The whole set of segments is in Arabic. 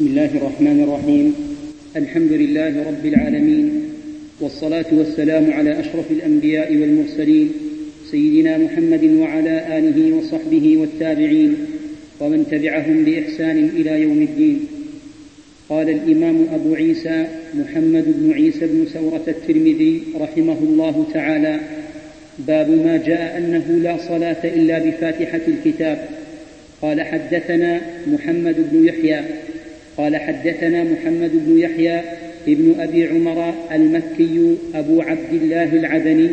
بسم الله الرحمن الرحيم. الحمد لله رب العالمين، والصلاة والسلام على أشرف الأنبياء والمرسلين سيدنا محمد وعلى آله وصحبه والتابعين ومن تبعهم بإحسان إلى يوم الدين. قال الإمام أبو عيسى محمد بن عيسى بن سورة الترمذي رحمه الله تعالى: باب ما جاء أنه لا صلاة إلا بفاتحة الكتاب. قال حدثنا محمد بن يحيى قال حدثنا محمد بن يحيى ابن أبي عمر المكي أبو عبد الله العدني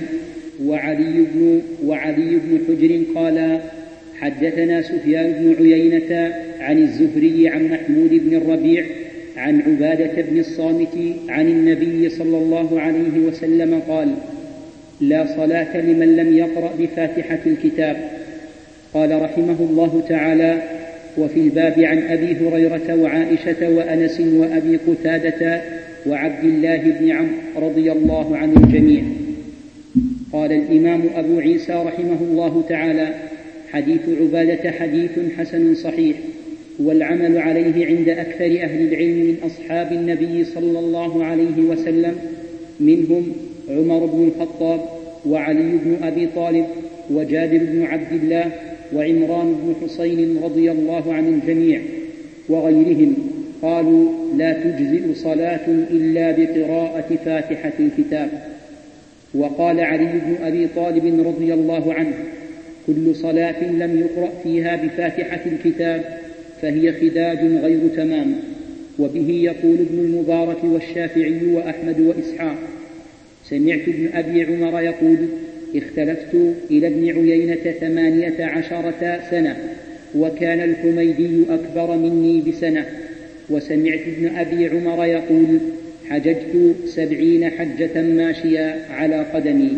وعلي بن حجر قال حدثنا سفيان بن عيينة عن الزهري عن محمود بن الربيع عن عبادة بن الصامت عن النبي صلى الله عليه وسلم قال: لا صلاة لمن لم يقرأ بفاتحة الكتاب. قال رحمه الله تعالى: وفي الباب عن أبي هريرة وعائشة وأنس وأبي قتادة وعبد الله بن عمرو رضي الله عن الجميع. قال الإمام أبو عيسى رحمه الله تعالى: حديث عبادة حديث حسن صحيح، والعمل عليه عند أكثر أهل العلم من أصحاب النبي صلى الله عليه وسلم، منهم عمر بن الخطاب وعلي بن أبي طالب وجابر بن عبد الله وعمران بن حسين رضي الله عن الجميع وغيرهم، قالوا: لا تجزئ صلاة إلا بقراءة فاتحة الكتاب. وقال علي بن أبي طالب رضي الله عنه: كل صلاة لم يقرأ فيها بفاتحة الكتاب فهي خداج غير تمام. وبه يقول ابن المبارك والشافعي وأحمد وإسحاق. سمعت ابن أبي عمر يقول: اختلفت إلى ابن عيينة 18 سنة، وكان الحميدي أكبر مني بسنة. وسمعت ابن أبي عمر يقول: حججت 70 حجة ماشيا على قدمي.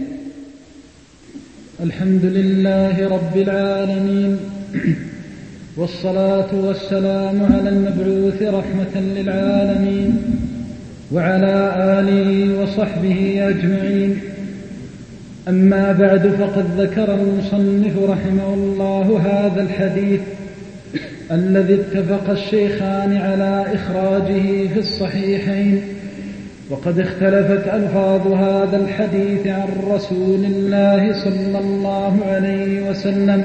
الحمد لله رب العالمين، والصلاة والسلام على المبعوث رحمة للعالمين وعلى آله وصحبه أجمعين. أما بعد، فقد ذكر المصنف رحمه الله هذا الحديث الذي اتفق الشيخان على إخراجه في الصحيحين، وقد اختلفت ألفاظ هذا الحديث عن رسول الله صلى الله عليه وسلم.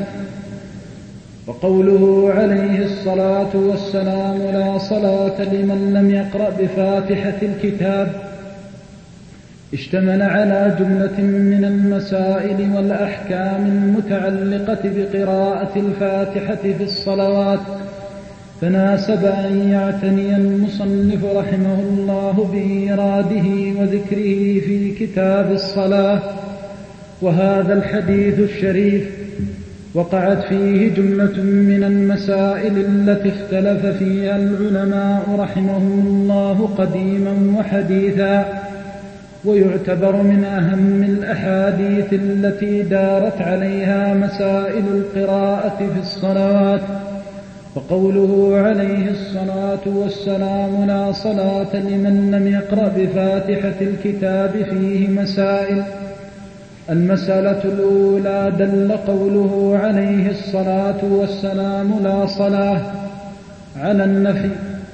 وقوله عليه الصلاة والسلام: لا صلاة لمن لم يقرأ بفاتحة الكتاب، اشتمل على جملة من المسائل والأحكام المتعلقة بقراءة الفاتحة في الصلوات، فناسب أن يعتني المصنف رحمه الله بإيراده وذكره في كتاب الصلاة. وهذا الحديث الشريف وقعت فيه جملة من المسائل التي اختلف فيها العلماء رحمهم الله قديما وحديثا، ويعتبر من أهم الأحاديث التي دارت عليها مسائل القراءة في الصلوات. وقوله عليه الصلاة والسلام: لا صلاة لمن لم يقرأ بفاتحة الكتاب فيه مسائل. المسألة الأولى: دل قوله عليه الصلاة والسلام لا صلاة على النفي،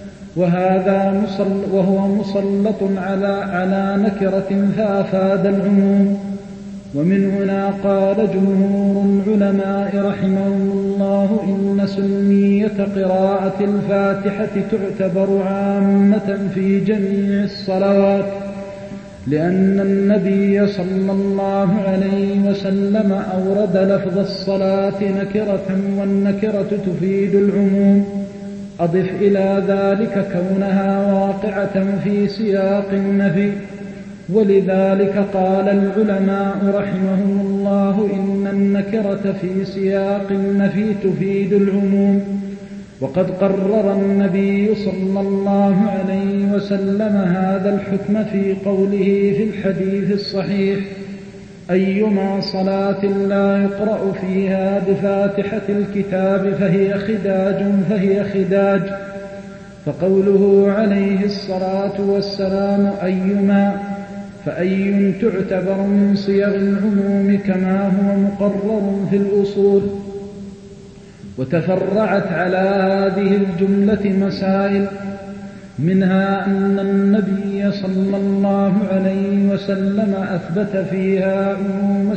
وهو مسلط على نكرة فأفاد العموم. ومن هنا قال جمهور العلماء رحمهم الله: إن سنية قراءة الفاتحة تعتبر عامة في جميع الصلوات، لأن النبي صلى الله عليه وسلم أورد لفظ الصلاة نكرة، والنكرة تفيد العموم. أضف إلى ذلك كونها واقعة في سياق النفي، ولذلك قال العلماء رحمهم الله: إن النكرة في سياق النفي تفيد العموم. وقد قرر النبي صلى الله عليه وسلم هذا الحكم في قوله في الحديث الصحيح: أيما صلاة لا يقرأ فيها بفاتحة الكتاب فهي خداج. فقوله عليه الصلاة والسلام أيما، فأي تعتبر من صيغ العموم كما هو مقرر في الأصول. وتفرعت على هذه الجملة مسائل، منها أن النبي صلى الله عليه وسلم أثبت فيها عموم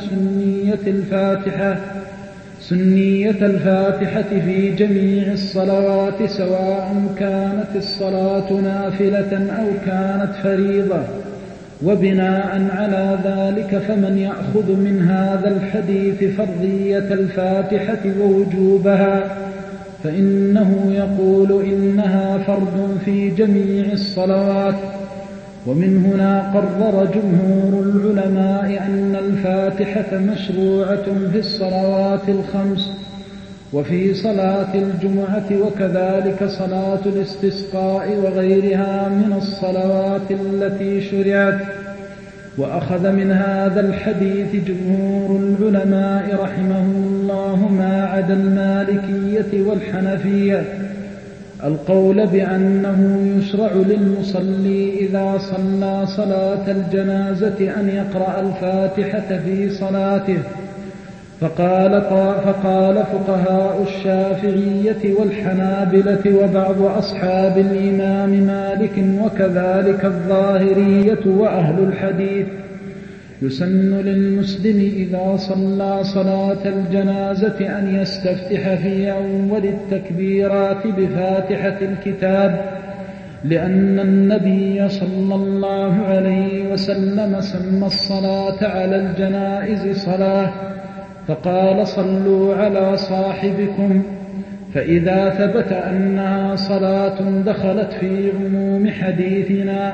سنية الفاتحة في جميع الصلوات سواء كانت الصلاة نافلة أو كانت فريضة. وبناء على ذلك فمن يأخذ من هذا الحديث فرضية الفاتحة ووجوبها فإنه يقول إنها فرض في جميع الصلوات. ومن هنا قرر جمهور العلماء أن الفاتحة مشروعة في الصلوات الخمس وفي صلاة الجمعة وكذلك صلاة الاستسقاء وغيرها من الصلوات التي شرعت. وأخذ من هذا الحديث جمهور العلماء رحمهم الله ما عدا المالكية والحنفية القول بأنه يشرع للمصلي إذا صلى صلاة الجنازة أن يقرأ الفاتحة في صلاته. فقال فقهاء الشافعية والحنابلة وبعض أصحاب الإمام مالك وكذلك الظاهرية وأهل الحديث يسن للمسلم إذا صلى صلاة الجنازة أن يستفتح في أول التكبيرات بفاتحة الكتاب، لأن النبي صلى الله عليه وسلم سمى الصلاة على الجنائز صلاة، فقال صلوا على صاحبكم، فإذا ثبت أنها صلاة دخلت في عموم حديثنا.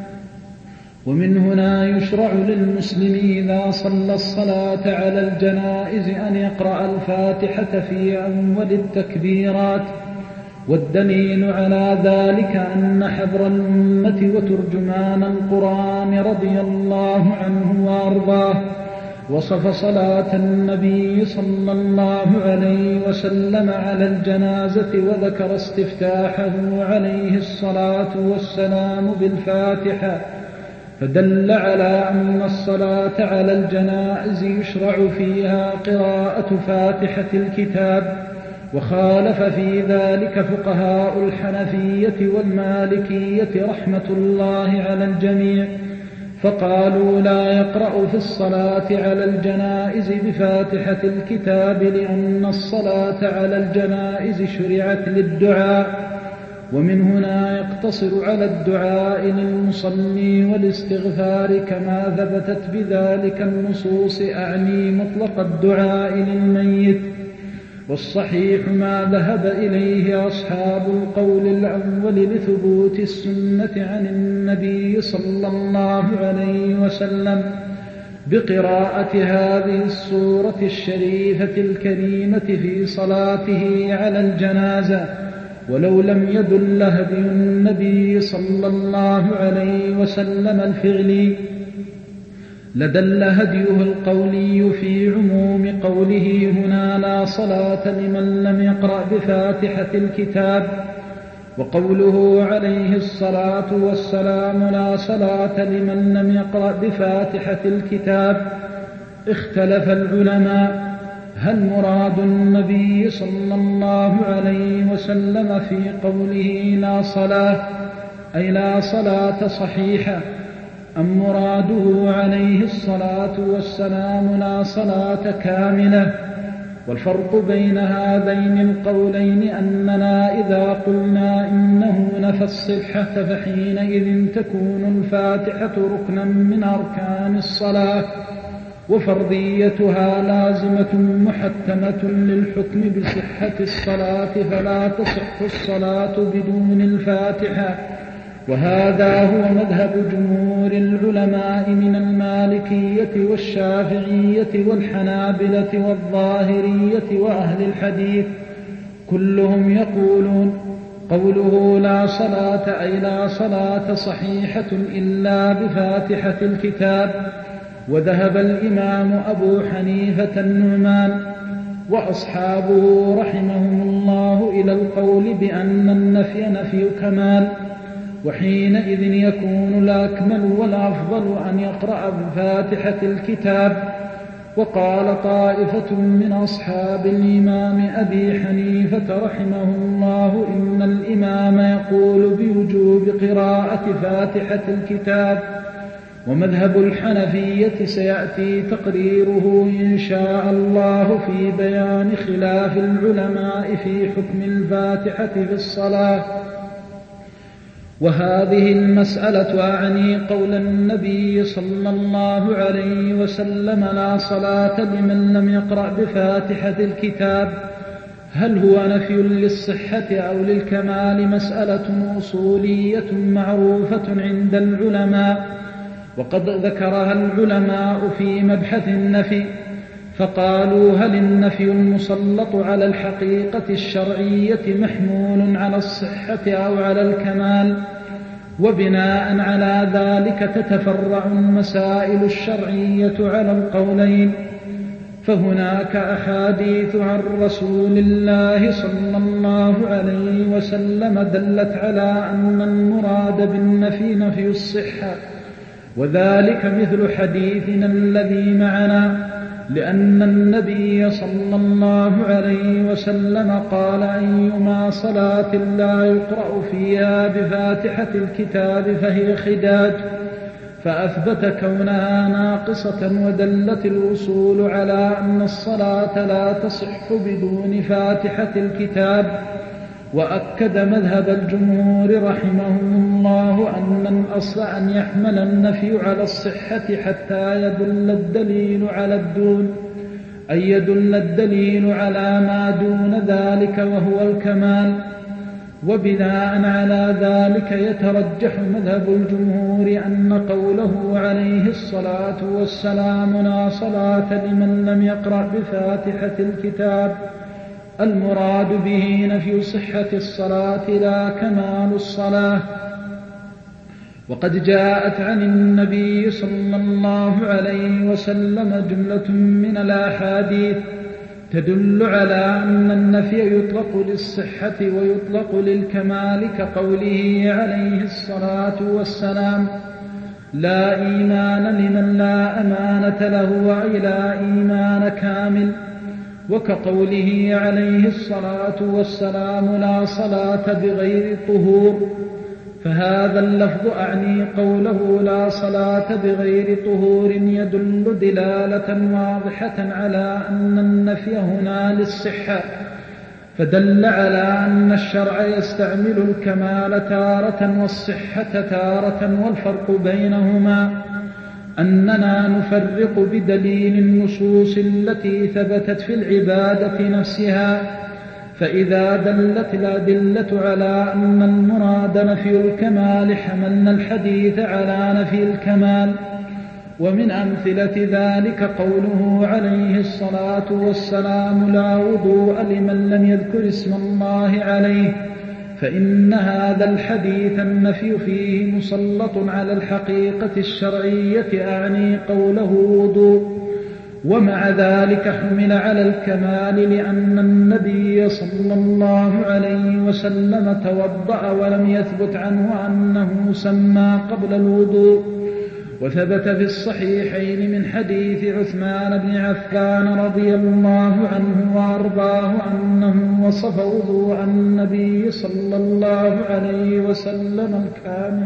ومن هنا يشرع للمسلم إذا صلى الصلاة على الجنائز أن يقرأ الفاتحة في أول التكبيرات. والدليل على ذلك أن حبر الأمة وترجمان القرآن رضي الله عنه وأرضاه وصف صلاة النبي صلى الله عليه وسلم على الجنازة وذكر استفتاحه عليه الصلاة والسلام بالفاتحة، فدل على أن الصلاة على الجنائز يشرع فيها قراءة فاتحة الكتاب. وخالف في ذلك فقهاء الحنفية والمالكية رحمة الله على الجميع، فقالوا لا يقرأ في الصلاة على الجنائز بفاتحة الكتاب، لأن الصلاة على الجنائز شرعت للدعاء، ومن هنا يقتصر على الدعاء للمصلي والاستغفار كما ثبتت بذلك النصوص، أعني مطلق الدعاء للميت. والصحيح ما ذهب إليه أصحاب القول الأول لثبوت السنة عن النبي صلى الله عليه وسلم بقراءة هذه السورة الشريفة الكريمة في صلاته على الجنازة، ولو لم يدل هدي النبي صلى الله عليه وسلم الفعلي لدل هديه القولي في عموم قوله هنا لا صلاة لمن لم يقرأ بفاتحة الكتاب. وقوله عليه الصلاة والسلام لا صلاة لمن لم يقرأ بفاتحة الكتاب، اختلف العلماء هل مراد النبي صلى الله عليه وسلم في قوله لا صلاة أي لا صلاة صحيحة، أم مراده عليه الصلاة والسلام لا صلاة كاملة؟ والفرق بين هذين القولين أننا إذا قلنا إنه نفى الصحة فحينئذ تكون الفاتحة ركنا من أركان الصلاة، وفرضيتها لازمة محتمة للحكم بصحة الصلاة، فلا تصح الصلاة بدون الفاتحة. وهذا هو مذهب جمهور العلماء من المالكية والشافعية والحنابلة والظاهرية وأهل الحديث، كلهم يقولون قوله لا صلاة أي لا صلاة صحيحة إلا بفاتحة الكتاب. وذهب الإمام أبو حنيفة النعمان وأصحابه رحمهم الله إلى القول بأن النفي نفي كمال، وحينئذ يكون الأكمل والأفضل أن يقرأ بفاتحة الكتاب. وقال طائفة من أصحاب الإمام أبي حنيفة رحمه الله إن الإمام يقول بوجوب قراءة فاتحة الكتاب، ومذهب الحنفية سيأتي تقريره إن شاء الله في بيان خلاف العلماء في حكم الفاتحة في الصلاة. وهذه المسألة أعني قول النبي صلى الله عليه وسلم لا صلاة لمن لم يقرأ بفاتحة الكتاب، هل هو نفي للصحة أو للكمال؟ مسألة أصولية معروفة عند العلماء، وقد ذكرها العلماء في مبحث النفي، فقالوا هل النفي المسلط على الحقيقة الشرعية محمول على الصحة أو على الكمال؟ وبناء على ذلك تتفرع المسائل الشرعية على القولين. فهناك أحاديث عن رسول الله صلى الله عليه وسلم دلت على أن المراد بالنفي نفي الصحة، وذلك مثل حديثنا الذي معنا، لأن النبي صلى الله عليه وسلم قال أيما صلاة لا يقرأ فيها بفاتحة الكتاب فهي خداج، فأثبت كونها ناقصة، ودلت الأصول على أن الصلاة لا تصح بدون فاتحة الكتاب. وأكد مذهب الجمهور رحمهم الله أن الأصل أن يحمل النفي على الصحة حتى يدل الدليل على الدون، أي يدل الدليل على ما دون ذلك وهو الكمال. وبناء على ذلك يترجح مذهب الجمهور أن قوله عليه الصلاة والسلام لا صلاة لمن لم يقرأ بفاتحة الكتاب المراد به نفي صحة الصلاة لا كمال الصلاة. وقد جاءت عن النبي صلى الله عليه وسلم جملة من الأحاديث تدل على أن النفي يطلق للصحة ويطلق للكمال، كقوله عليه الصلاة والسلام لا إيمان لمن لا أمانة له، أي لا إيمان كامل. وكقوله عليه الصلاة والسلام لا صلاة بغير طهور، فهذا اللفظ أعني قوله لا صلاة بغير طهور يدل دلالة واضحة على أن النفي هنا للصحة، فدل على أن الشرع يستعمل الكمال تارة والصحة تارة، والفرق بينهما أننا نفرق بدليل النصوص التي ثبتت في العبادة نفسها، فإذا دلت الأدلة على أن المراد نفي الكمال حملنا الحديث على نفي الكمال. ومن أمثلة ذلك قوله عليه الصلاة والسلام لا وضوء لمن لم يذكر اسم الله عليه، فإن هذا الحديث النفي فيه مسلط على الحقيقة الشرعية، أعني قوله وضوء، ومع ذلك حمل على الكمال لأن النبي صلى الله عليه وسلم توضأ ولم يثبت عنه أنه سمى قبل الوضوء. وثبت في الصحيحين من حديث عثمان بن عفان رضي الله عنه وأرضاه أنه وصف وضوء النبي صلى الله عليه وسلم الكامل،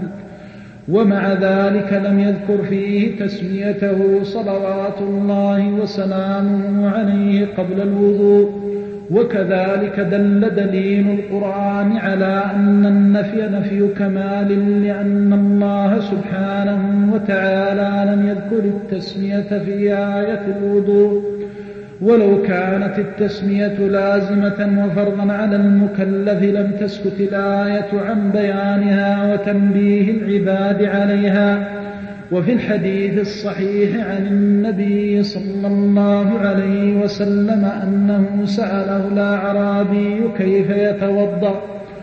ومع ذلك لم يذكر فيه تسميته صلوات الله وسلامه عليه قبل الوضوء. وكذلك دل دليل القرآن على أن النفي نفي كمال، لأن الله سبحانه وتعالى لم يذكر التسمية في آية الوضوء، ولو كانت التسمية لازمة وفرضا على المكلف لم تسكت الآية عن بيانها وتنبيه العباد عليها. وفي الحديث الصحيح عن النبي صلى الله عليه وسلم أنه سأله الأعرابي كيف يتوضأ،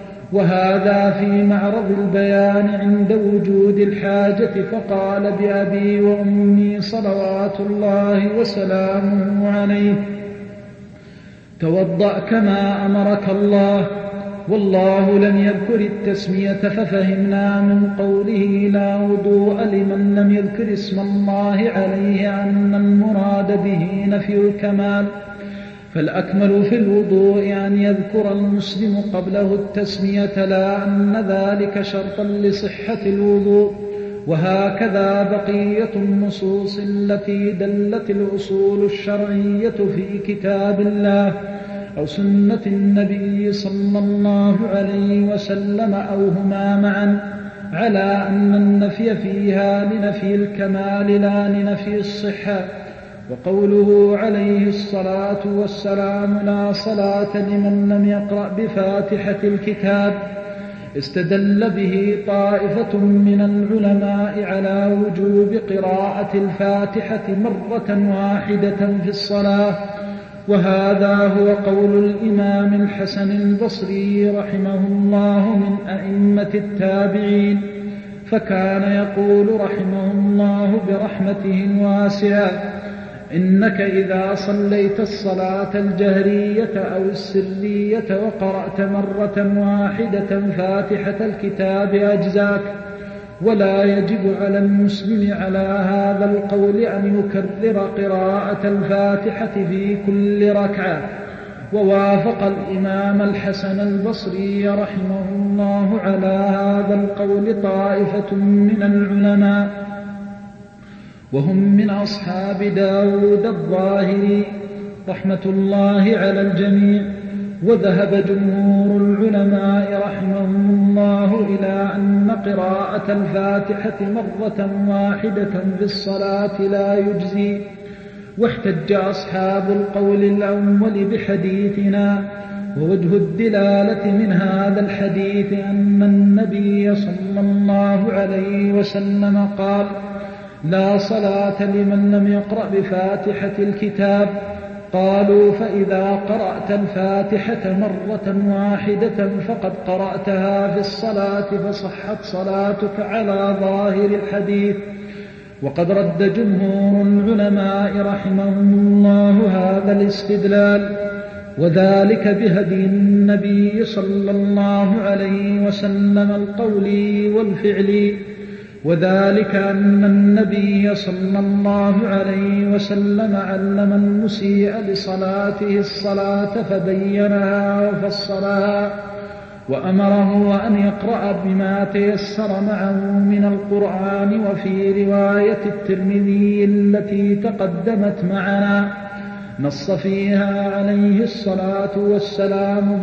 وهذا في معرض البيان عند وجود الحاجة، فقال بأبي وأمي صلوات الله وسلامه عليه توضأ كما أمرك الله. والله لم يذكر التسمية ففهمنا من قوله لا وضوء لمن لم يذكر اسم الله عليه أن المراد به نفي الكمال، فالأكمل في الوضوء أن يذكر المسلم قبله التسمية لا أن ذلك شرطا لصحة الوضوء. وهكذا بقية النصوص التي دلت الأصول الشرعية في كتاب الله أو سنة النبي صلى الله عليه وسلم أو هما معا على أن النفي فيها لنفي الكمال لا لنفي الصحة. وقوله عليه الصلاة والسلام لا صلاة لمن لم يقرأ بفاتحة الكتاب استدل به طائفة من العلماء على وجوب قراءة الفاتحة مرة واحدة في الصلاة، وهذا هو قول الإمام الحسن البصري رحمه الله من أئمة التابعين، فكان يقول رحمه الله برحمته الواسعة: إنك إذا صليت الصلاة الجهرية أو السرية وقرأت مرة واحدة فاتحة الكتاب أجزاك، ولا يجب على المسلم على هذا القول أن يكرر قراءة الفاتحة في كل ركعة. ووافق الإمام الحسن البصري رحمه الله على هذا القول طائفة من العلماء، وهم من أصحاب داود الظاهري رحمة الله على الجميع. وذهب جمهور العلماء رحمهم الله إلى أن قراءة الفاتحة مرة واحدة في الصلاة لا يجزي. واحتج أصحاب القول الأول بحديثنا، ووجه الدلالة من هذا الحديث أن النبي صلى الله عليه وسلم قال: لا صلاة لمن لم يقرأ بفاتحة الكتاب. قالوا: فإذا قرأت الفاتحة مرة واحدة فقد قرأتها في الصلاة فصحت صلاتك على ظاهر الحديث. وقد رد جمهور العلماء رحمهم الله هذا الاستدلال، وذلك بهدي النبي صلى الله عليه وسلم القولي والفعلي، وذلك أن النبي صلى الله عليه وسلم علم المسيء لصلاته الصلاة فبينها وفصلها، وأمره أن يقرأ بما تيسر معه من القرآن. وفي رواية الترمذي التي تقدمت معنا نص فيها عليه الصلاة والسلام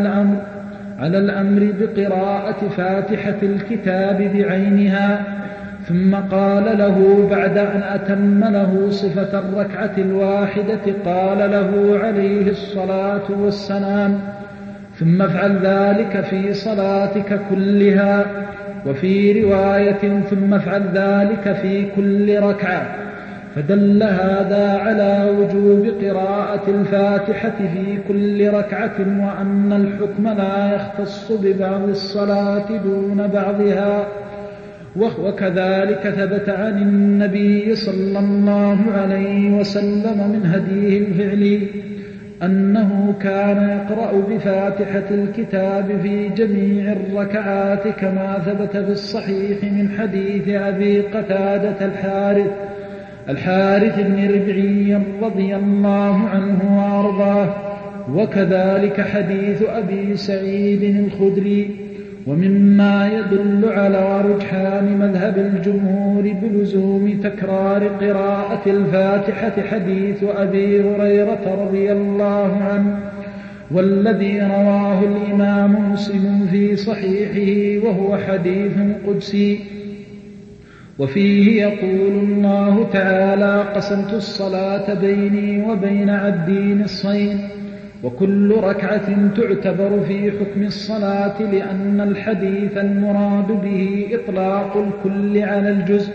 على الأمر بقراءة فاتحة الكتاب بعينها، ثم قال له بعد أن أتم له صفة الركعة الواحدة قال له عليه الصلاة والسلام: ثم افعل ذلك في صلاتك كلها. وفي رواية: ثم افعل ذلك في كل ركعة. فدل هذا على وجوب قراءة الفاتحة في كل ركعة، وأن الحكم لا يختص ببعض الصلاة دون بعضها. وكذلك ثبت عن النبي صلى الله عليه وسلم من هديه الفعلي أنه كان يقرأ بفاتحة الكتاب في جميع الركعات، كما ثبت في الصحيح من حديث أبي قتادة الحارث بن ربعي رضي الله عنه وأرضاه، وكذلك حديث أبي سعيد الخدري. ومما يدل على رجحان مذهب الجمهور بلزوم تكرار قراءة الفاتحة حديث أبي هريرة رضي الله عنه، والذي رواه الإمام مسلم في صحيحه، وهو حديث قدسي. وفيه يقول الله تعالى: قسمت الصلاة بيني وبين عبدي نصفين. وكل ركعة تعتبر في حكم الصلاة، لأن الحديث المراد به إطلاق الكل على الجزء.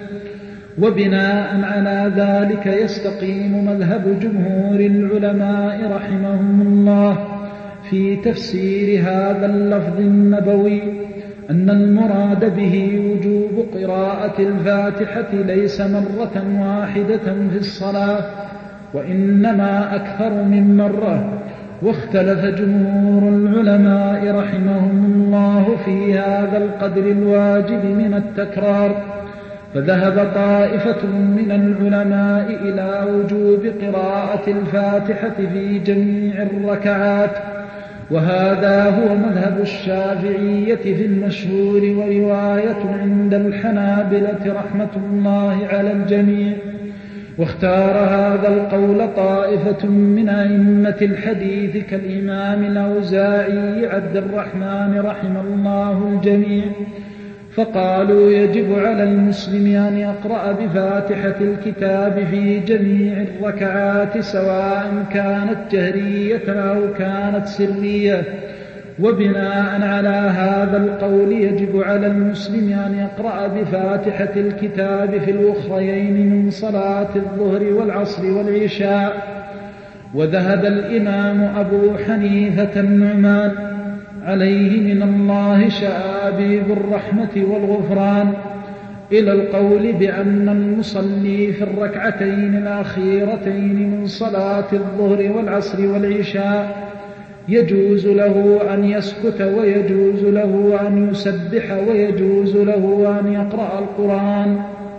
وبناء على ذلك يستقيم مذهب جمهور العلماء رحمهم الله في تفسير هذا اللفظ النبوي أن المراد به وجوب قراءة الفاتحة ليس مرة واحدة في الصلاة، وإنما أكثر من مرة. واختلف جمهور العلماء رحمهم الله في هذا القدر الواجب من التكرار، فذهب طائفة من العلماء إلى وجوب قراءة الفاتحة في جميع الركعات، وهذا هو مذهب الشافعية في المشهور، ورواية عند الحنابلة رحمة الله على الجميع. واختار هذا القول طائفة من أئمة الحديث كالإمام الأوزاعي عبد الرحمن رحمه الله الجميع، فقالوا يجب على المسلم أن يقرأ بفاتحة الكتاب في جميع الركعات سواء كانت جهرية أو كانت سرية. وبناء على هذا القول يجب على المسلم أن يقرأ بفاتحة الكتاب في الأخريين من صلاة الظهر والعصر والعشاء. وذهب الإمام أبو حنيفة النعمان عليه من الله شآبيب الرحمة والغفران إلى القول بأن المصلي في الركعتين الأخيرتين من صلاة الظهر والعصر والعشاء يجوز له أن يسكت، ويجوز له أن يسبح، ويجوز له أن يقرأ القرآن.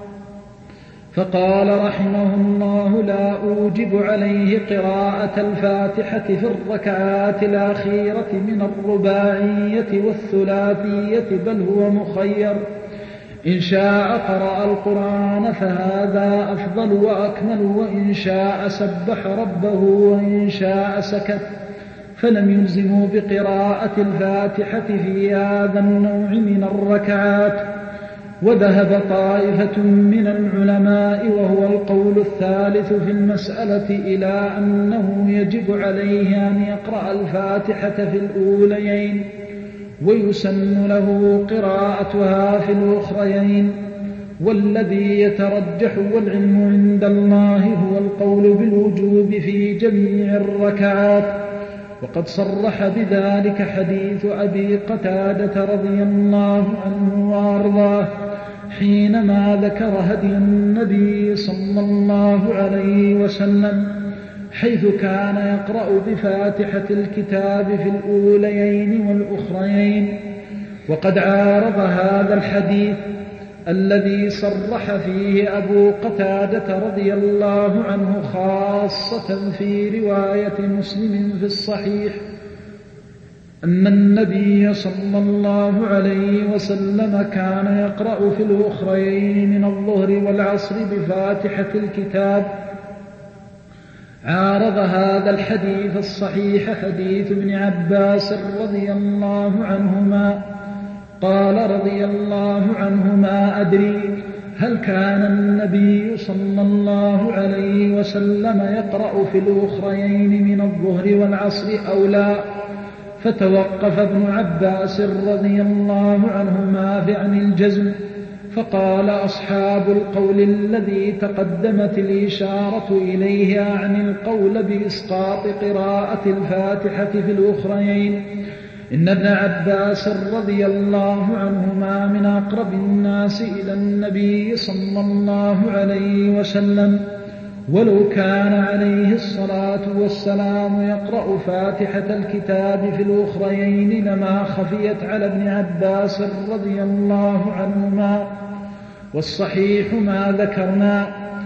فقال رحمه الله: لا أوجب عليه قراءة الفاتحة في الركعات الأخيرة من الرباعية والثلاثية، بل هو مخير، إن شاء قرأ القرآن فهذا أفضل وأكمل، وإن شاء سبح ربه، وإن شاء سكت، فلم يلزموا بقراءة الفاتحة في هذا النوع من الركعات. وذهب طائفة من العلماء وهو القول الثالث في المسألة إلى أنه يجب عليه أن يقرأ الفاتحة في الأوليين، ويسن له قراءتها في الأخريين. والذي يترجح والعلم عند الله هو القول بالوجوب في جميع الركعات، وقد صرح بذلك حديث أبي قتادة رضي الله عنه وأرضاه حينما ذكر هدي النبي صلى الله عليه وسلم، حيث كان يقرأ بفاتحة الكتاب في الأوليين والأخريين. وقد عارض هذا الحديث الذي صرح فيه أبو قتادة رضي الله عنه خاصة في رواية مسلم في الصحيح أن النبي صلى الله عليه وسلم كان يقرأ في الأخريين من الظهر والعصر بفاتحة الكتاب. عارض هذا الحديث الصحيح حديث ابن عباس رضي الله عنهما قال رضي الله عنهما: أدري هل كان النبي صلى الله عليه وسلم يقرأ في الأخريين من الظهر والعصر أو لا؟ فتوقف ابن عباس رضي الله عنهما عن الجزم، فقال أصحاب القول الذي تقدمت الإشارة إليه عن القول بإسقاط قراءة الفاتحة في الأخريين إن ابن عباس رضي الله عنهما من أقرب الناس إلى النبي صلى الله عليه وسلم، ولو كان عليه الصلاة والسلام يقرأ فاتحة الكتاب في الأخريين لما خفيت على ابن عباس رضي الله عنهما. والصحيح ما ذكرنا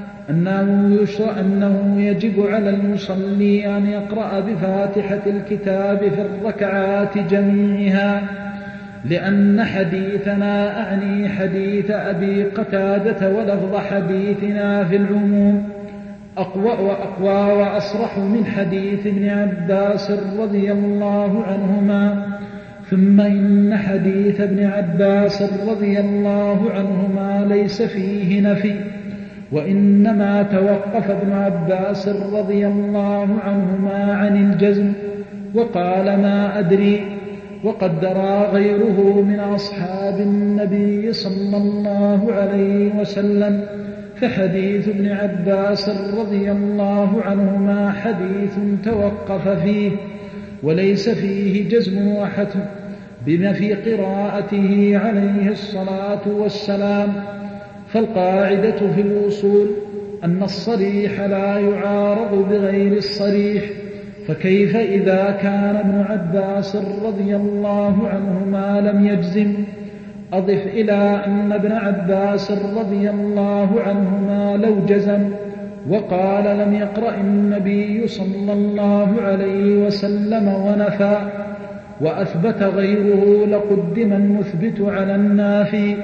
أنه يجب على المصلي أن يقرأ بفاتحة الكتاب في الركعات جميعها، لأن حديثنا أعني حديث أبي قتادة ولفظ حديثنا في العموم أقوى وأصرح من حديث ابن عباس رضي الله عنهما. ثم إن حديث ابن عباس رضي الله عنهما ليس فيه نفي، وإنما توقف ابن عباس رضي الله عنهما عن الجزم وقال: ما أدري. وقد درى غيره من أصحاب النبي صلى الله عليه وسلم، فحديث ابن عباس رضي الله عنهما حديث توقف فيه وليس فيه جزم وحتم بنفي قراءته عليه الصلاة والسلام. فالقاعدة في الوصول أن الصريح لا يعارض بغير الصريح، فكيف إذا كان ابن عباس رضي الله عنهما لم يجزم؟ أضف إلى أن ابن عباس رضي الله عنهما لو جزم وقال لم يقرأ النبي صلى الله عليه وسلم ونفى وأثبت غيره لقدم المثبت على النافي.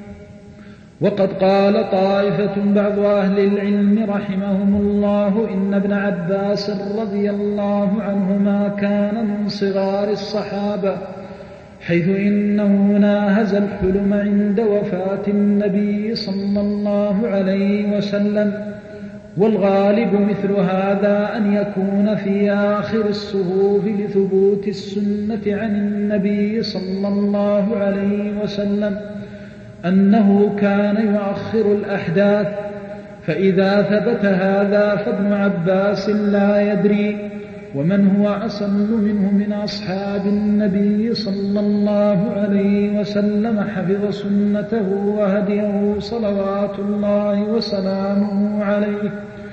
وقد قال طائفة بعض أهل العلم رحمهم الله إن ابن عباس رضي الله عنهما كان من صغار الصحابة، حيث إنه ناهز الحلم عند وفاة النبي صلى الله عليه وسلم، والغالب مثل هذا أن يكون في آخر الصفوف لثبوت السنة عن النبي صلى الله عليه وسلم أنه كان يؤخر الأحداث، فإذا ثبت هذا فابن عباس لا يدري ومن هو أصل منه من أصحاب النبي صلى الله عليه وسلم حفظ سنته وهديه صلوات الله وسلامه عليه.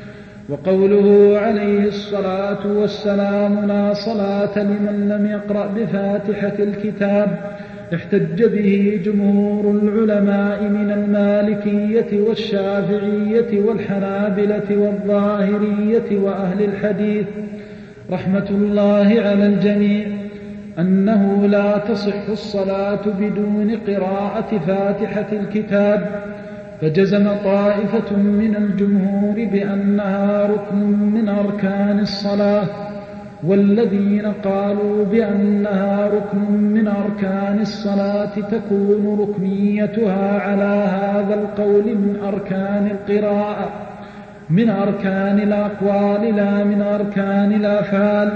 وقوله عليه الصلاة والسلام لا صلاة لمن لم يقرأ بفاتحة الكتاب احتج به جمهور العلماء من المالكية والشافعية والحنابلة والظاهرية وأهل الحديث رحمة الله على الجميع أنه لا تصح الصلاة بدون قراءة فاتحة الكتاب، فجزم طائفة من الجمهور بأنها ركن من أركان الصلاة، والذين قالوا بأنها ركن من أركان الصلاة تكون ركنيتها على هذا القول من أركان القراءة، من أركان الأقوال لا من أركان الأفعال.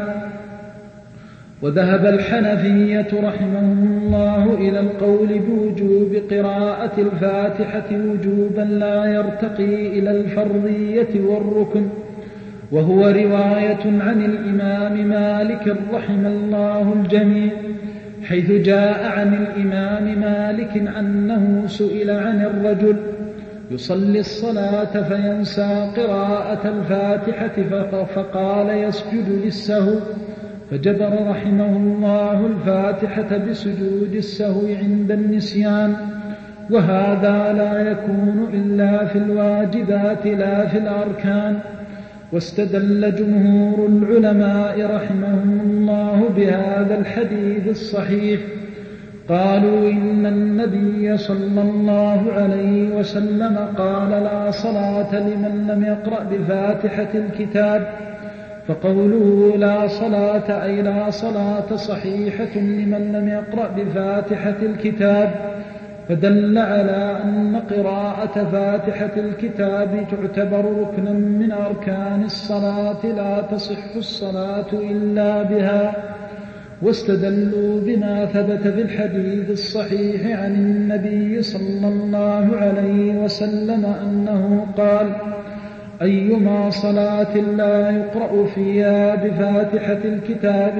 وذهب الحنفية رحمهم الله إلى القول بوجوب قراءة الفاتحة وجوبا لا يرتقي إلى الفرضية والركن، وهو رواية عن الإمام مالك رحم الله الجميع، حيث جاء عن الإمام مالك أنه سئل عن الرجل يصلي الصلاة فينسى قراءة الفاتحة فقال يسجد للسهو، فجبر رحمه الله الفاتحة بسجود السهو عند النسيان، وهذا لا يكون إلا في الواجبات لا في الأركان. واستدل جمهور العلماء رحمهم الله بهذا الحديث الصحيح، قالوا إن النبي صلى الله عليه وسلم قال لا صلاة لمن لم يقرأ بفاتحة الكتاب، فقوله لا صلاة أي لا صلاة صحيحة لمن لم يقرأ بفاتحة الكتاب، فدل على أن قراءة فاتحة الكتاب تعتبر ركنا من أركان الصلاة لا تصح الصلاة إلا بها. واستدلوا بما ثبت في الحديث الصحيح عن النبي صلى الله عليه وسلم أنه قال أيما صلاة لا يقرأ فيها بفاتحة الكتاب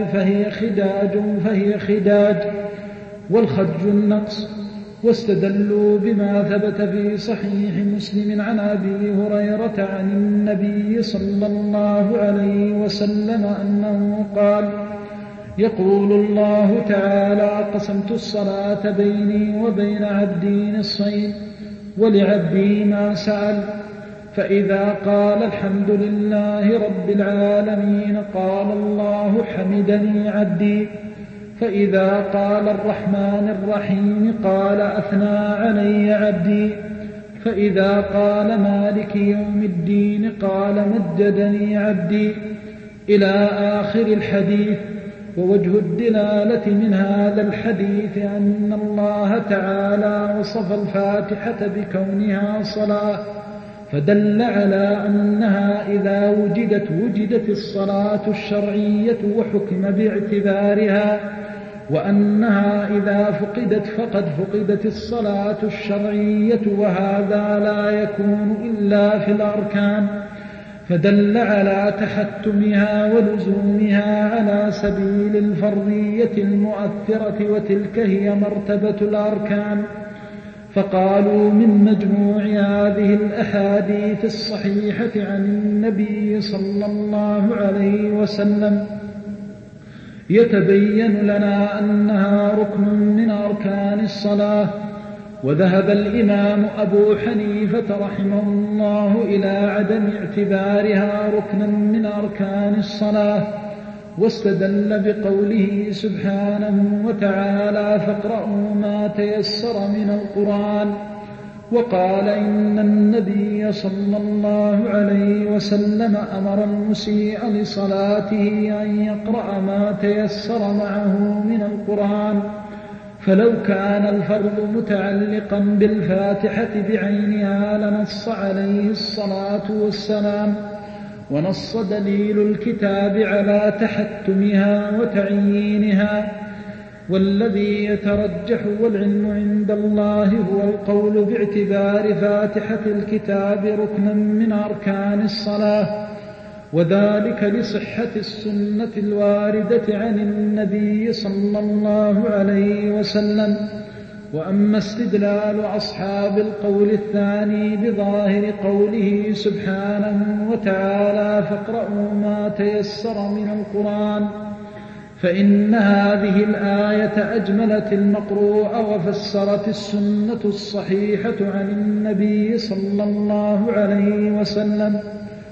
فهي خداج والخج النقص. واستدلوا بما ثبت في صحيح مسلم عن أبي هريرة عن النبي صلى الله عليه وسلم أنه قال يقول الله تعالى قسمت الصلاة بيني وبين عبدي نصفين ولعبدي ما سأل، فإذا قال الحمد لله رب العالمين قال الله حمدني عبدي، فإذا قال الرحمن الرحيم قال أثنى علي عبدي، فإذا قال مالك يوم الدين قال مجدني عبدي، إلى آخر الحديث. ووجه الدلالة من هذا الحديث أن الله تعالى وصف الفاتحة بكونها صلاة، فدل على أنها إذا وجدت الصلاة الشرعية وحكم باعتبارها، وأنها إذا فقدت فقد فقدت الصلاة الشرعية، وهذا لا يكون إلا في الأركان، فدل على تحتمها ولزومها على سبيل الفرضية المؤثرة، وتلك هي مرتبة الأركان. فقالوا من مجموع هذه الأحاديث الصحيحة عن النبي صلى الله عليه وسلم يتبين لنا أنها ركن من أركان الصلاة. وذهب الإمام أبو حنيفة رحمه الله إلى عدم اعتبارها ركنا من أركان الصلاة، واستدل بقوله سبحانه وتعالى فاقرؤوا ما تيسر من القرآن. وقال إن النبي صلى الله عليه وسلم أمر المسيء لصلاته أن يقرأ ما تيسر معه من القرآن، فلو كان الفرض متعلقا بالفاتحة بعينها لنص عليه الصلاة والسلام، ونص دليل الكتاب على تحتمها وتعيينها. والذي يترجح والعلم عند الله هو القول باعتبار فاتحة الكتاب ركنا من أركان الصلاة، وذلك لصحة السنة الواردة عن النبي صلى الله عليه وسلم. وأما استدلال أصحاب القول الثاني بظاهر قوله سبحانه وتعالى فاقرؤوا ما تيسر من القرآن، فإن هذه الآية أجملت المقروء وفسرت السنة الصحيحة عن النبي صلى الله عليه وسلم.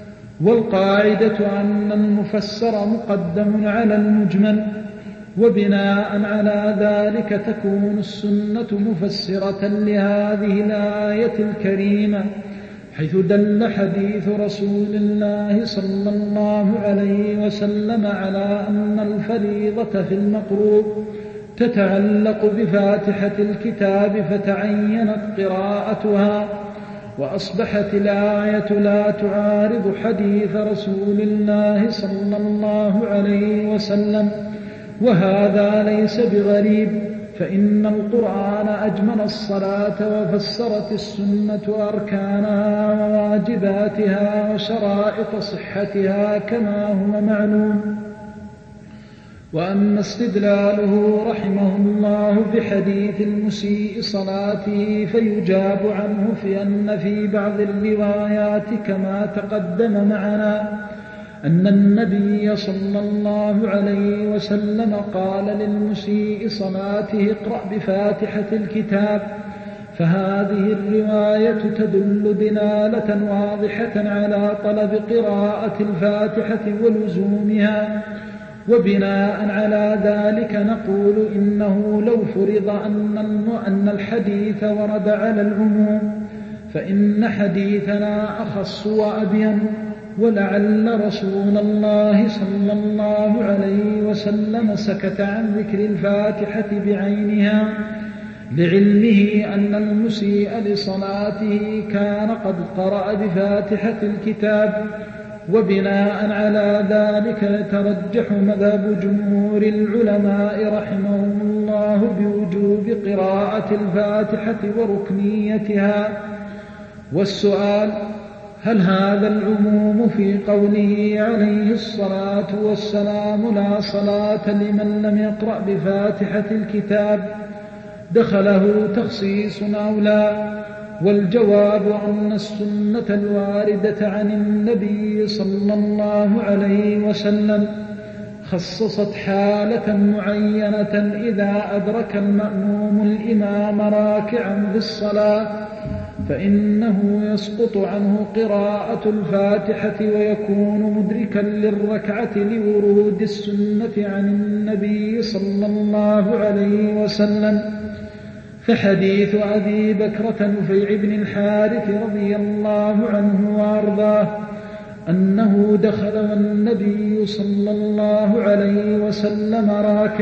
والقاعدة أن المفسر مقدم على المجمل، وبناء على ذلك تكون السنة مفسرة لهذه الآية الكريمة، حيث دل حديث رسول الله صلى الله عليه وسلم على أن الفريضة في المقروء تتعلق بفاتحة الكتاب فتعينت قراءتها، وأصبحت الآية لا تعارض حديث رسول الله صلى الله عليه وسلم. وهذا ليس بغريب، فإن القرآن أجمل الصلاة وفسرت السنة أركانها وواجباتها وشرائط صحتها كما هو معلوم. وأما استدلاله رحمه الله بحديث المسيء صلاته فيجاب عنه في أن في بعض الروايات كما تقدم معنا أن النبي صلى الله عليه وسلم قال للمسيء صلاته اقرأ بفاتحة الكتاب، فهذه الرواية تدل دلالة واضحة على طلب قراءة الفاتحة ولزومها. وبناء على ذلك نقول إنه لو فرض أن الحديث ورد على العموم فإن حديثنا أخص وأبين، ولعل رسول الله صلى الله عليه وسلم سكت عن ذكر الفاتحة بعينها لعلمه أن المسيء لصلاته كان قد قرأ بفاتحة الكتاب. وبناء على ذلك يترجح مذهب جمهور العلماء رحمهم الله بوجوب قراءة الفاتحة وركنيتها. والسؤال: هل هذا العموم في قوله عليه الصلاة والسلام لا صلاة لمن لم يقرأ بفاتحة الكتاب دخله تخصيص أو لا؟ والجواب أن السنة الواردة عن النبي صلى الله عليه وسلم خصصت حالة معينة إذا أدرك المأموم الإمام راكعا في الصلاة فإنه يسقط عنه قراءة الفاتحة ويكون مدركا للركعة لورود السنة عن النبي صلى الله عليه وسلم. فحديث أبي بكرة نفيع بن الحارث رضي الله عنه وأرضاه أنه دخل والنبي صلى الله عليه وسلم راكع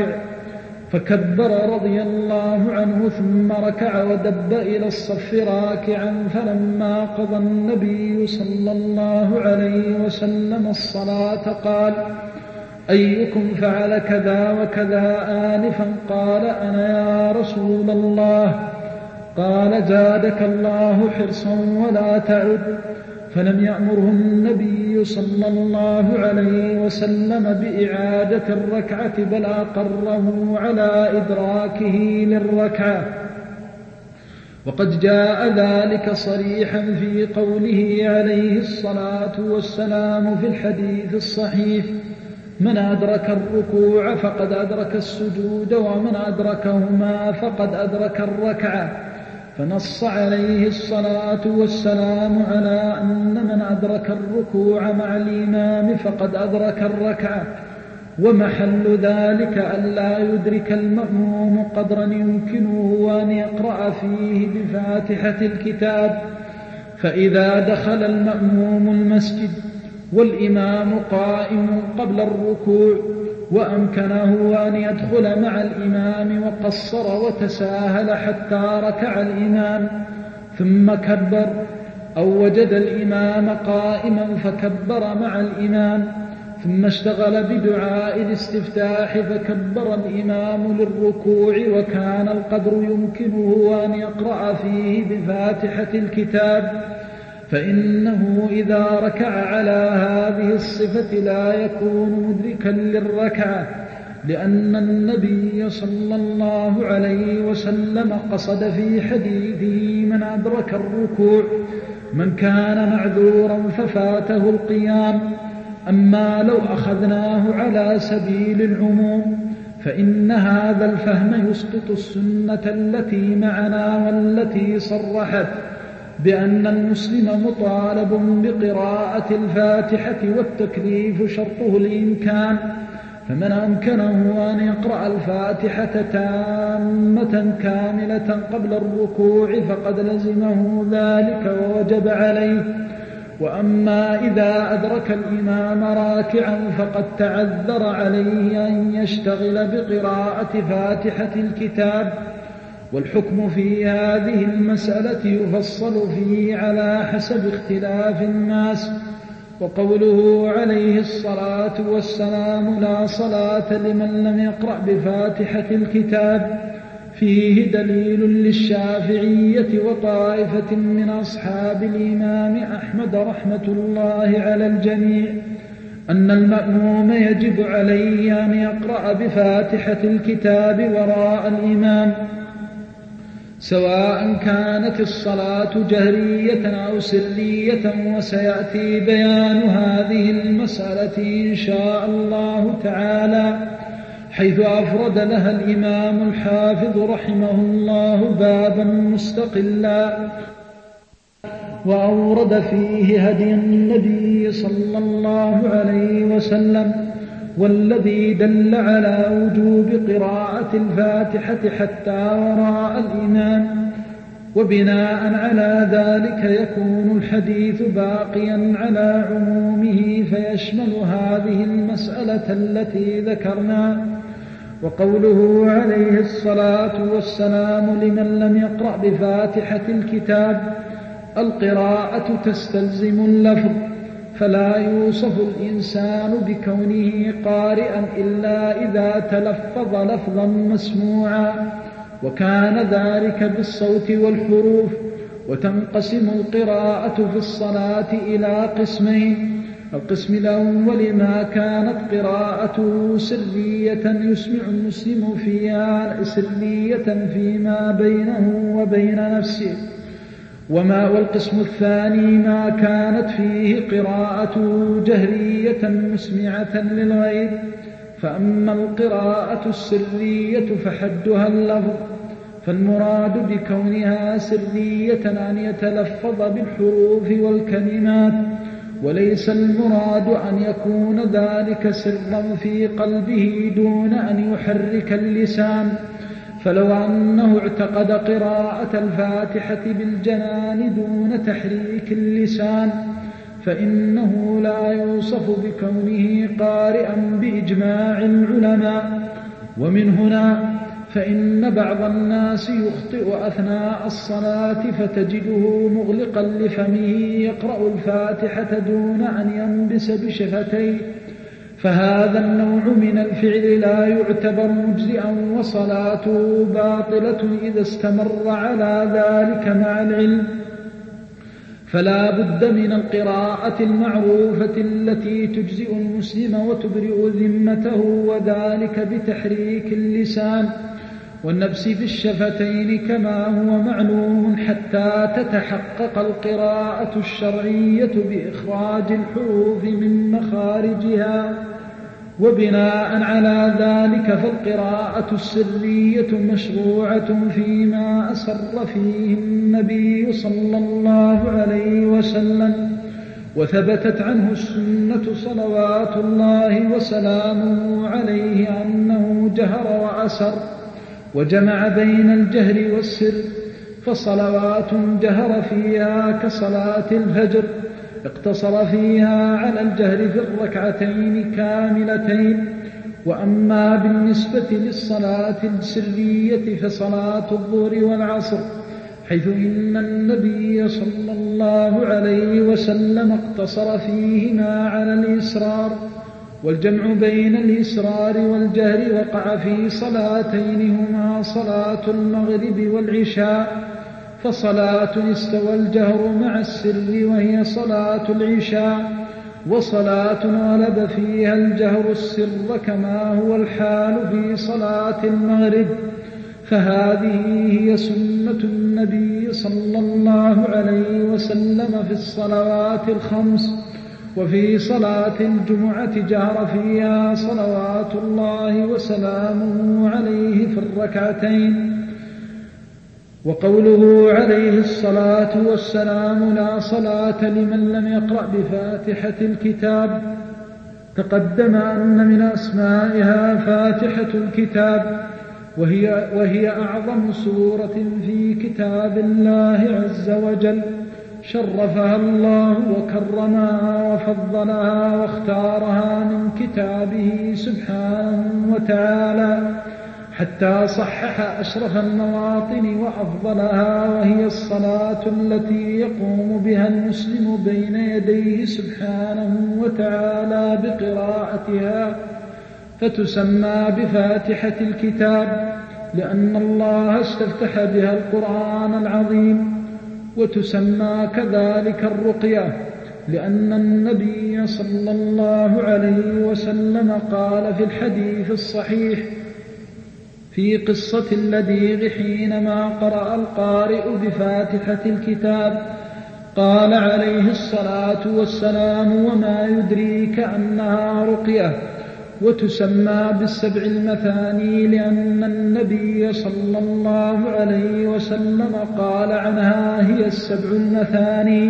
فكبر رضي الله عنه ثم ركع ودب إلى الصف راكعا، فلما قضى النبي صلى الله عليه وسلم الصلاة قال: أيكم فعل كذا وكذا آنفا؟ قال: أنا يا رسول الله. قال: زادك الله حرصا ولا تعد. فلم يأمره النبي صلى الله عليه وسلم بإعادة الركعة بل أقره على إدراكه للركعة. وقد جاء ذلك صريحا في قوله عليه الصلاة والسلام في الحديث الصحيح: من أدرك الركوع فقد أدرك السجود، ومن أدركهما فقد أدرك الركعة. فنص عليه الصلاة والسلام على أن من أدرك الركوع مع الإمام فقد أدرك الركعة، ومحل ذلك ألا يدرك المأموم قدرا يمكنه أن يقرأ فيه بفاتحة الكتاب. فإذا دخل المأموم المسجد والإمام قائم قبل الركوع وأمكنه أن يدخل مع الإمام وقصر وتساهل حتى ركع الإمام ثم كبر، أو وجد الإمام قائما فكبر مع الإمام، ثم اشتغل بدعاء الاستفتاح فكبر الإمام للركوع وكان القدر يمكنه أن يقرأ فيه بفاتحة الكتاب، فإنه إذا ركع على هذه الصفة لا يكون مدركا للركعة، لأن النبي صلى الله عليه وسلم قصد في حديثه: من أدرك الركوع من كان معذورا ففاته القيام. أما لو أخذناه على سبيل العموم فإن هذا الفهم يسقط السنة التي معنا والتي صرحت بأن المسلم مطالب بقراءة الفاتحة، والتكليف شرطه الإمكان، فمن أمكنه أن يقرأ الفاتحة تامة كاملة قبل الركوع فقد لزمه ذلك ووجب عليه. وأما إذا أدرك الإمام راكعا فقد تعذر عليه أن يشتغل بقراءة فاتحة الكتاب. والحكم في هذه المسألة يفصل فيه على حسب اختلاف الناس. وقوله عليه الصلاة والسلام: لا صلاة لمن لم يقرأ بفاتحة الكتاب، فيه دليل للشافعية وطائفة من أصحاب الإمام أحمد رحمة الله على الجميع أن المأموم يجب عليه أن يقرأ بفاتحة الكتاب وراء الإمام، سواء كانت الصلاة جهرية أو سرية، وسيأتي بيان هذه المسألة إن شاء الله تعالى، حيث أفرد لها الإمام الحافظ رحمه الله بابا مستقلا، وأورد فيه هدي النبي صلى الله عليه وسلم، والذي دل على وجوب قراءة الفاتحة حتى وراء الإمام. وبناء على ذلك يكون الحديث باقيا على عمومه فيشمل هذه المسألة التي ذكرنا. وقوله عليه الصلاة والسلام: لمن لم يقرأ بفاتحة الكتاب، القراءة تستلزم اللفظ، فلا يوصف الإنسان بكونه قارئا إلا إذا تلفظ لفظا مسموعا، وكان ذلك بالصوت والحروف. وتنقسم القراءة في الصلاة إلى قسمين: القسم الأول ما كانت قراءته سرية يسمع المسلم فيها سرية فيما بينه وبين نفسه، والقسم الثاني ما كانت فيه قراءته جهرية مسمعة للغير. فأما القراءة السرية فحدها اللفظ، فالمراد بكونها سرية أن يتلفظ بالحروف والكلمات، وليس المراد أن يكون ذلك سرا في قلبه دون أن يحرك اللسان. فلو أنه اعتقد قراءة الفاتحة بالجنان دون تحريك اللسان فإنه لا يوصف بكونه قارئا بإجماع العلماء. ومن هنا فإن بعض الناس يخطئ أثناء الصلاة فتجده مغلقا لفمه يقرأ الفاتحة دون أن ينبس بشفتيه، فهذا النوع من الفعل لا يعتبر مجزئا وصلاته باطلة إذا استمر على ذلك مع العلم. فلا بد من القراءة المعروفة التي تجزئ المسلم وتبرئ ذمته، وذلك بتحريك اللسان. والنفس في الشفتين كما هو معلوم حتى تتحقق القراءة الشرعية بإخراج الحروف من مخارجها. وبناء على ذلك فالقراءة السرية مشروعة فيما أسر فيه النبي صلى الله عليه وسلم، وثبتت عنه السنة صلوات الله وسلامه عليه أنه جهر وأسر وجمع بين الجهر والسر، فصلوات جهر فيها كصلاة الفجر اقتصر فيها على الجهر في الركعتين كاملتين. وأما بالنسبة للصلاة السرية فصلاة الظهر والعصر، حيث إن النبي صلى الله عليه وسلم اقتصر فيهما على الإسرار، والجمع بين الإسرار والجهر وقع في صلاتين هما صلاة المغرب والعشاء، فصلاة استوى الجهر مع السر وهي صلاة العشاء، وصلاة غلب فيها الجهر السر كما هو الحال في صلاة المغرب، فهذه هي سنة النبي صلى الله عليه وسلم في الصلوات الخمس. وفي صلاة الجمعة جهر فيها صلوات الله وسلامه عليه في الركعتين. وقوله عليه الصلاة والسلام لا صلاة لمن لم يقرأ بفاتحة الكتاب، تقدم أن من أسمائها فاتحة الكتاب، وهي أعظم سورة في كتاب الله عز وجل، شرفها الله وكرمها وفضلها واختارها من كتابه سبحانه وتعالى، حتى صحح أشرف المواطن وأفضلها، وهي الصلاة التي يقوم بها المسلم بين يديه سبحانه وتعالى بقراءتها، فتسمى بفاتحة الكتاب لأن الله استفتح بها القرآن العظيم. وتسمى كذلك الرقية لأن النبي صلى الله عليه وسلم قال في الحديث الصحيح في قصة اللذيذ حينما قرأ القارئ بفاتحة الكتاب، قال عليه الصلاة والسلام وما يدريك أنها رقية. وتسمى بالسبع المثاني لأن النبي صلى الله عليه وسلم قال عنها هي السبع المثاني.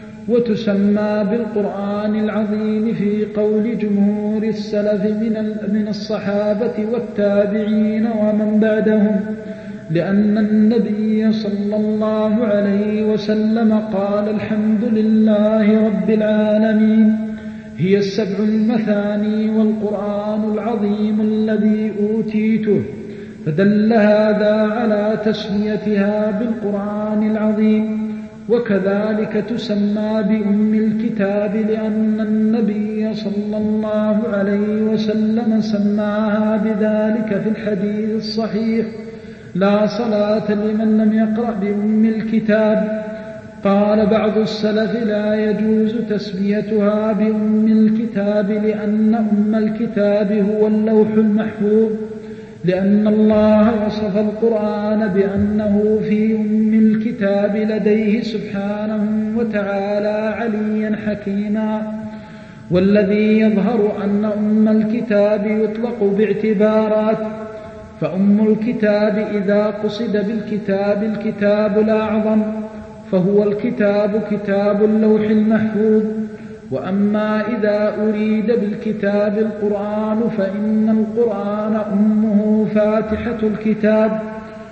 وتسمى بالقرآن العظيم في قول جمهور السلف من الصحابة والتابعين ومن بعدهم، لأن النبي صلى الله عليه وسلم قال الحمد لله رب العالمين، هي السبع المثاني والقرآن العظيم الذي أوتيته، فدل هذا على تسميتها بالقرآن العظيم. وكذلك تسمى بأم الكتاب لأن النبي صلى الله عليه وسلم سماها بذلك في الحديث الصحيح لا صلاة لمن لم يقرأ بأم الكتاب. قال بعض السلف لا يجوز تسميتها بأم الكتاب لأن أم الكتاب هو اللوح المحفوظ، لأن الله وصف القرآن بأنه في أم الكتاب لديه سبحانه وتعالى عليا حكيما. والذي يظهر أن أم الكتاب يطلق باعتبارات، فأم الكتاب إذا قصد بالكتاب الكتاب الأعظم فهو الكتاب كتاب اللوح المحفوظ، وأما إذا أريد بالكتاب القرآن فإن القرآن أمه فاتحة الكتاب.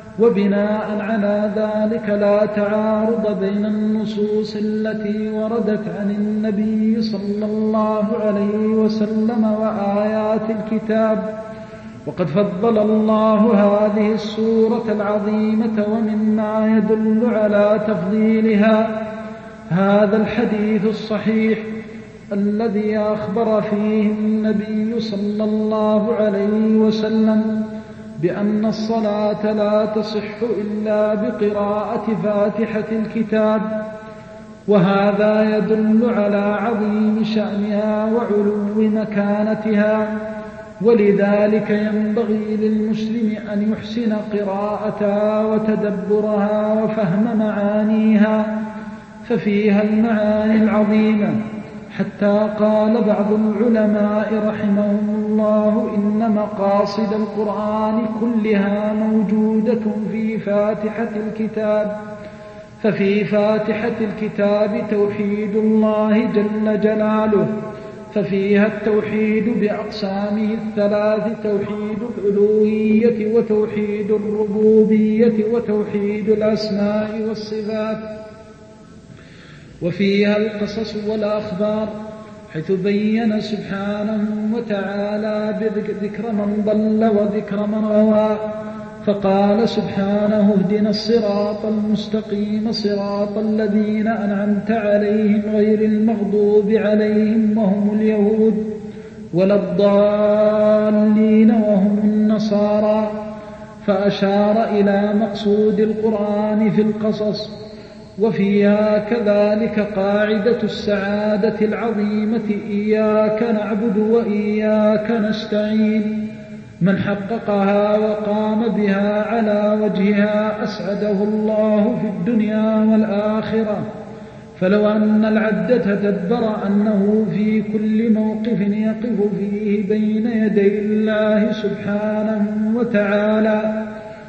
وبناء على ذلك لا تعارض بين النصوص التي وردت عن النبي صلى الله عليه وسلم وآيات الكتاب. وقد فضل الله هذه السورة العظيمة، ومما يدل على تفضيلها هذا الحديث الصحيح الذي أخبر فيه النبي صلى الله عليه وسلم بأن الصلاة لا تصح إلا بقراءة فاتحة الكتاب، وهذا يدل على عظيم شأنها وعلو مكانتها. ولذلك ينبغي للمسلم أن يحسن قراءتها وتدبرها وفهم معانيها، ففيها المعاني العظيمة، حتى قال بعض العلماء رحمهم الله إن مقاصد القرآن كلها موجودة في فاتحة الكتاب، ففي فاتحة الكتاب توحيد الله جل جلاله، ففيها التوحيد بأقسامه الثلاث: توحيد الألوهية وتوحيد الربوبية وتوحيد الأسماء والصفات. وفيها القصص والأخبار، حيث بين سبحانه وتعالى بذكر من ضل وذكر من غوى، فقال سبحانه: اهدنا الصراط المستقيم صراط الذين أنعمت عليهم غير المغضوب عليهم وهم اليهود ولا الضالين وهم النصارى، فأشار إلى مقصود القرآن في القصص. وفيها كذلك قاعدة السعادة العظيمة: إياك نعبد وإياك نستعين. من حققها وقام بها على وجهها أسعده الله في الدنيا والآخرة. فلو أن العبد تدبر أنه في كل موقف يقف فيه بين يدي الله سبحانه وتعالى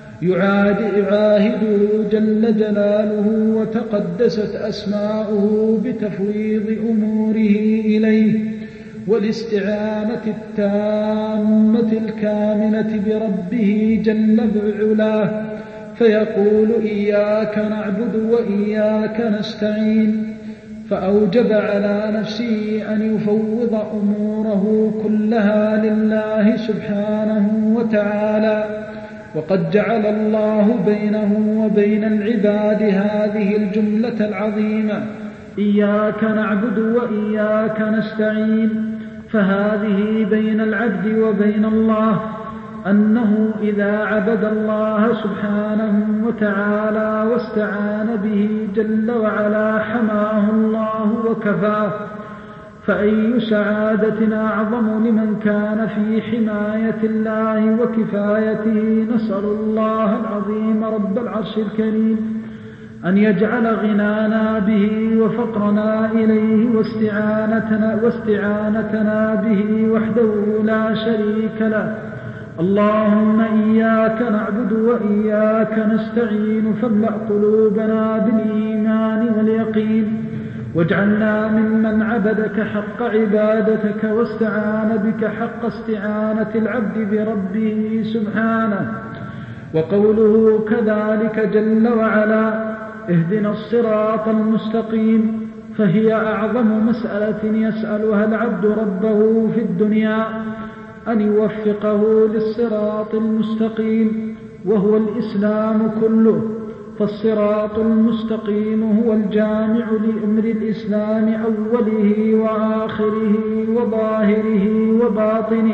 يعاهده جل جلاله وتقدست أسماؤه بتفويض أموره إليه والاستعانة التامة الكاملة بربه جل بعلاه، فيقول: إياك نعبد وإياك نستعين. فأوجب على نفسه أن يفوض أموره كلها لله سبحانه وتعالى. وقد جعل الله بينه وبين العباد هذه الجملة العظيمة: إياك نعبد وإياك نستعين. فهذه بين العبد وبين الله، أنه إذا عبد الله سبحانه وتعالى واستعان به جل وعلا حماه الله وكفاه. فأي سعادة أعظم لمن كان في حماية الله وكفايته. نسأل الله العظيم رب العرش الكريم أن يجعل غنانا به وفقرنا إليه واستعانتنا به وحده لا شريك له. اللهم إياك نعبد وإياك نستعين، فاملأ قلوبنا بالإيمان واليقين، واجعلنا ممن عبدك حق عبادتك واستعان بك حق استعانة العبد بربه سبحانه. وقوله كذلك جل وعلا: اهدنا الصراط المستقيم، فهي أعظم مسألة يسألها العبد ربه في الدنيا، أن يوفقه للصراط المستقيم، وهو الإسلام كله. فالصراط المستقيم هو الجامع لأمر الإسلام أوله وآخره وظاهره وباطنه.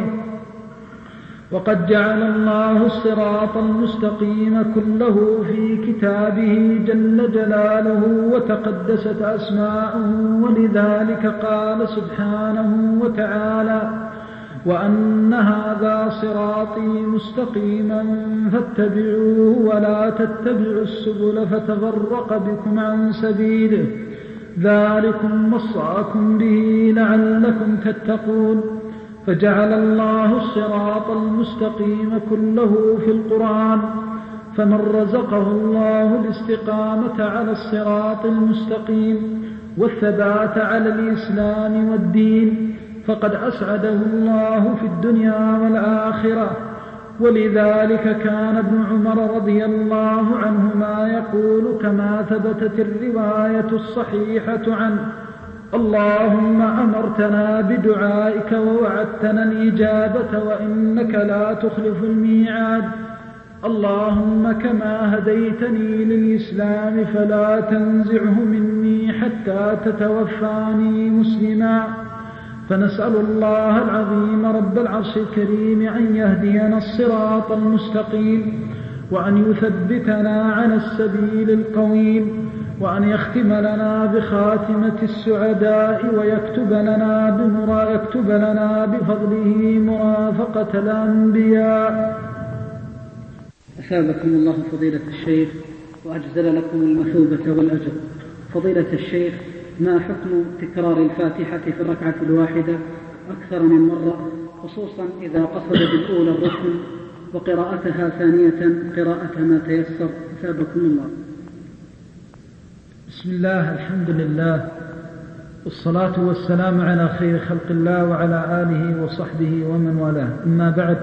وقد جعل الله الصراط المستقيم كله في كتابه جل جلاله وتقدست أسماؤه، ولذلك قال سبحانه وتعالى: وأن هذا صراطي مستقيما فاتبعوه ولا تتبعوا السبل فتفرق بكم عن سبيله، ذلكم وصاكم به لعلكم تتقون. فجعل الله الصراط المستقيم كله في القرآن، فمن رزقه الله الاستقامة على الصراط المستقيم والثبات على الإسلام والدين فقد أسعده الله في الدنيا والآخرة. ولذلك كان ابن عمر رضي الله عنهما يقول كما ثبتت الرواية الصحيحة عنه: اللهم أمرتنا بدعائك ووعدتنا الإجابة وإنك لا تخلف الميعاد. اللهم كما هديتني للإسلام فلا تنزعه مني حتى تتوفاني مسلما. فنسأل الله العظيم رب العرش الكريم أن يهدينا الصراط المستقيم، وأن يثبتنا على السبيل القويم، وأن يختم لنا بخاتمة السعداء ويكتب لنا بفضله مرافقة الأنبياء. أثابكم الله فضيلة الشيخ وأجزل لكم المثوبة والأجر. فضيلة الشيخ، ما حكم تكرار الفاتحة في الركعة الواحدة أكثر من مرة، خصوصا إذا قصد بالأولى الركن وقراءتها ثانية قراءة ما تيسر؟ أثابكم الله. بسم الله، الحمد لله، والصلاة والسلام على خير خلق الله وعلى آله وصحبه ومن والاه. أما بعد،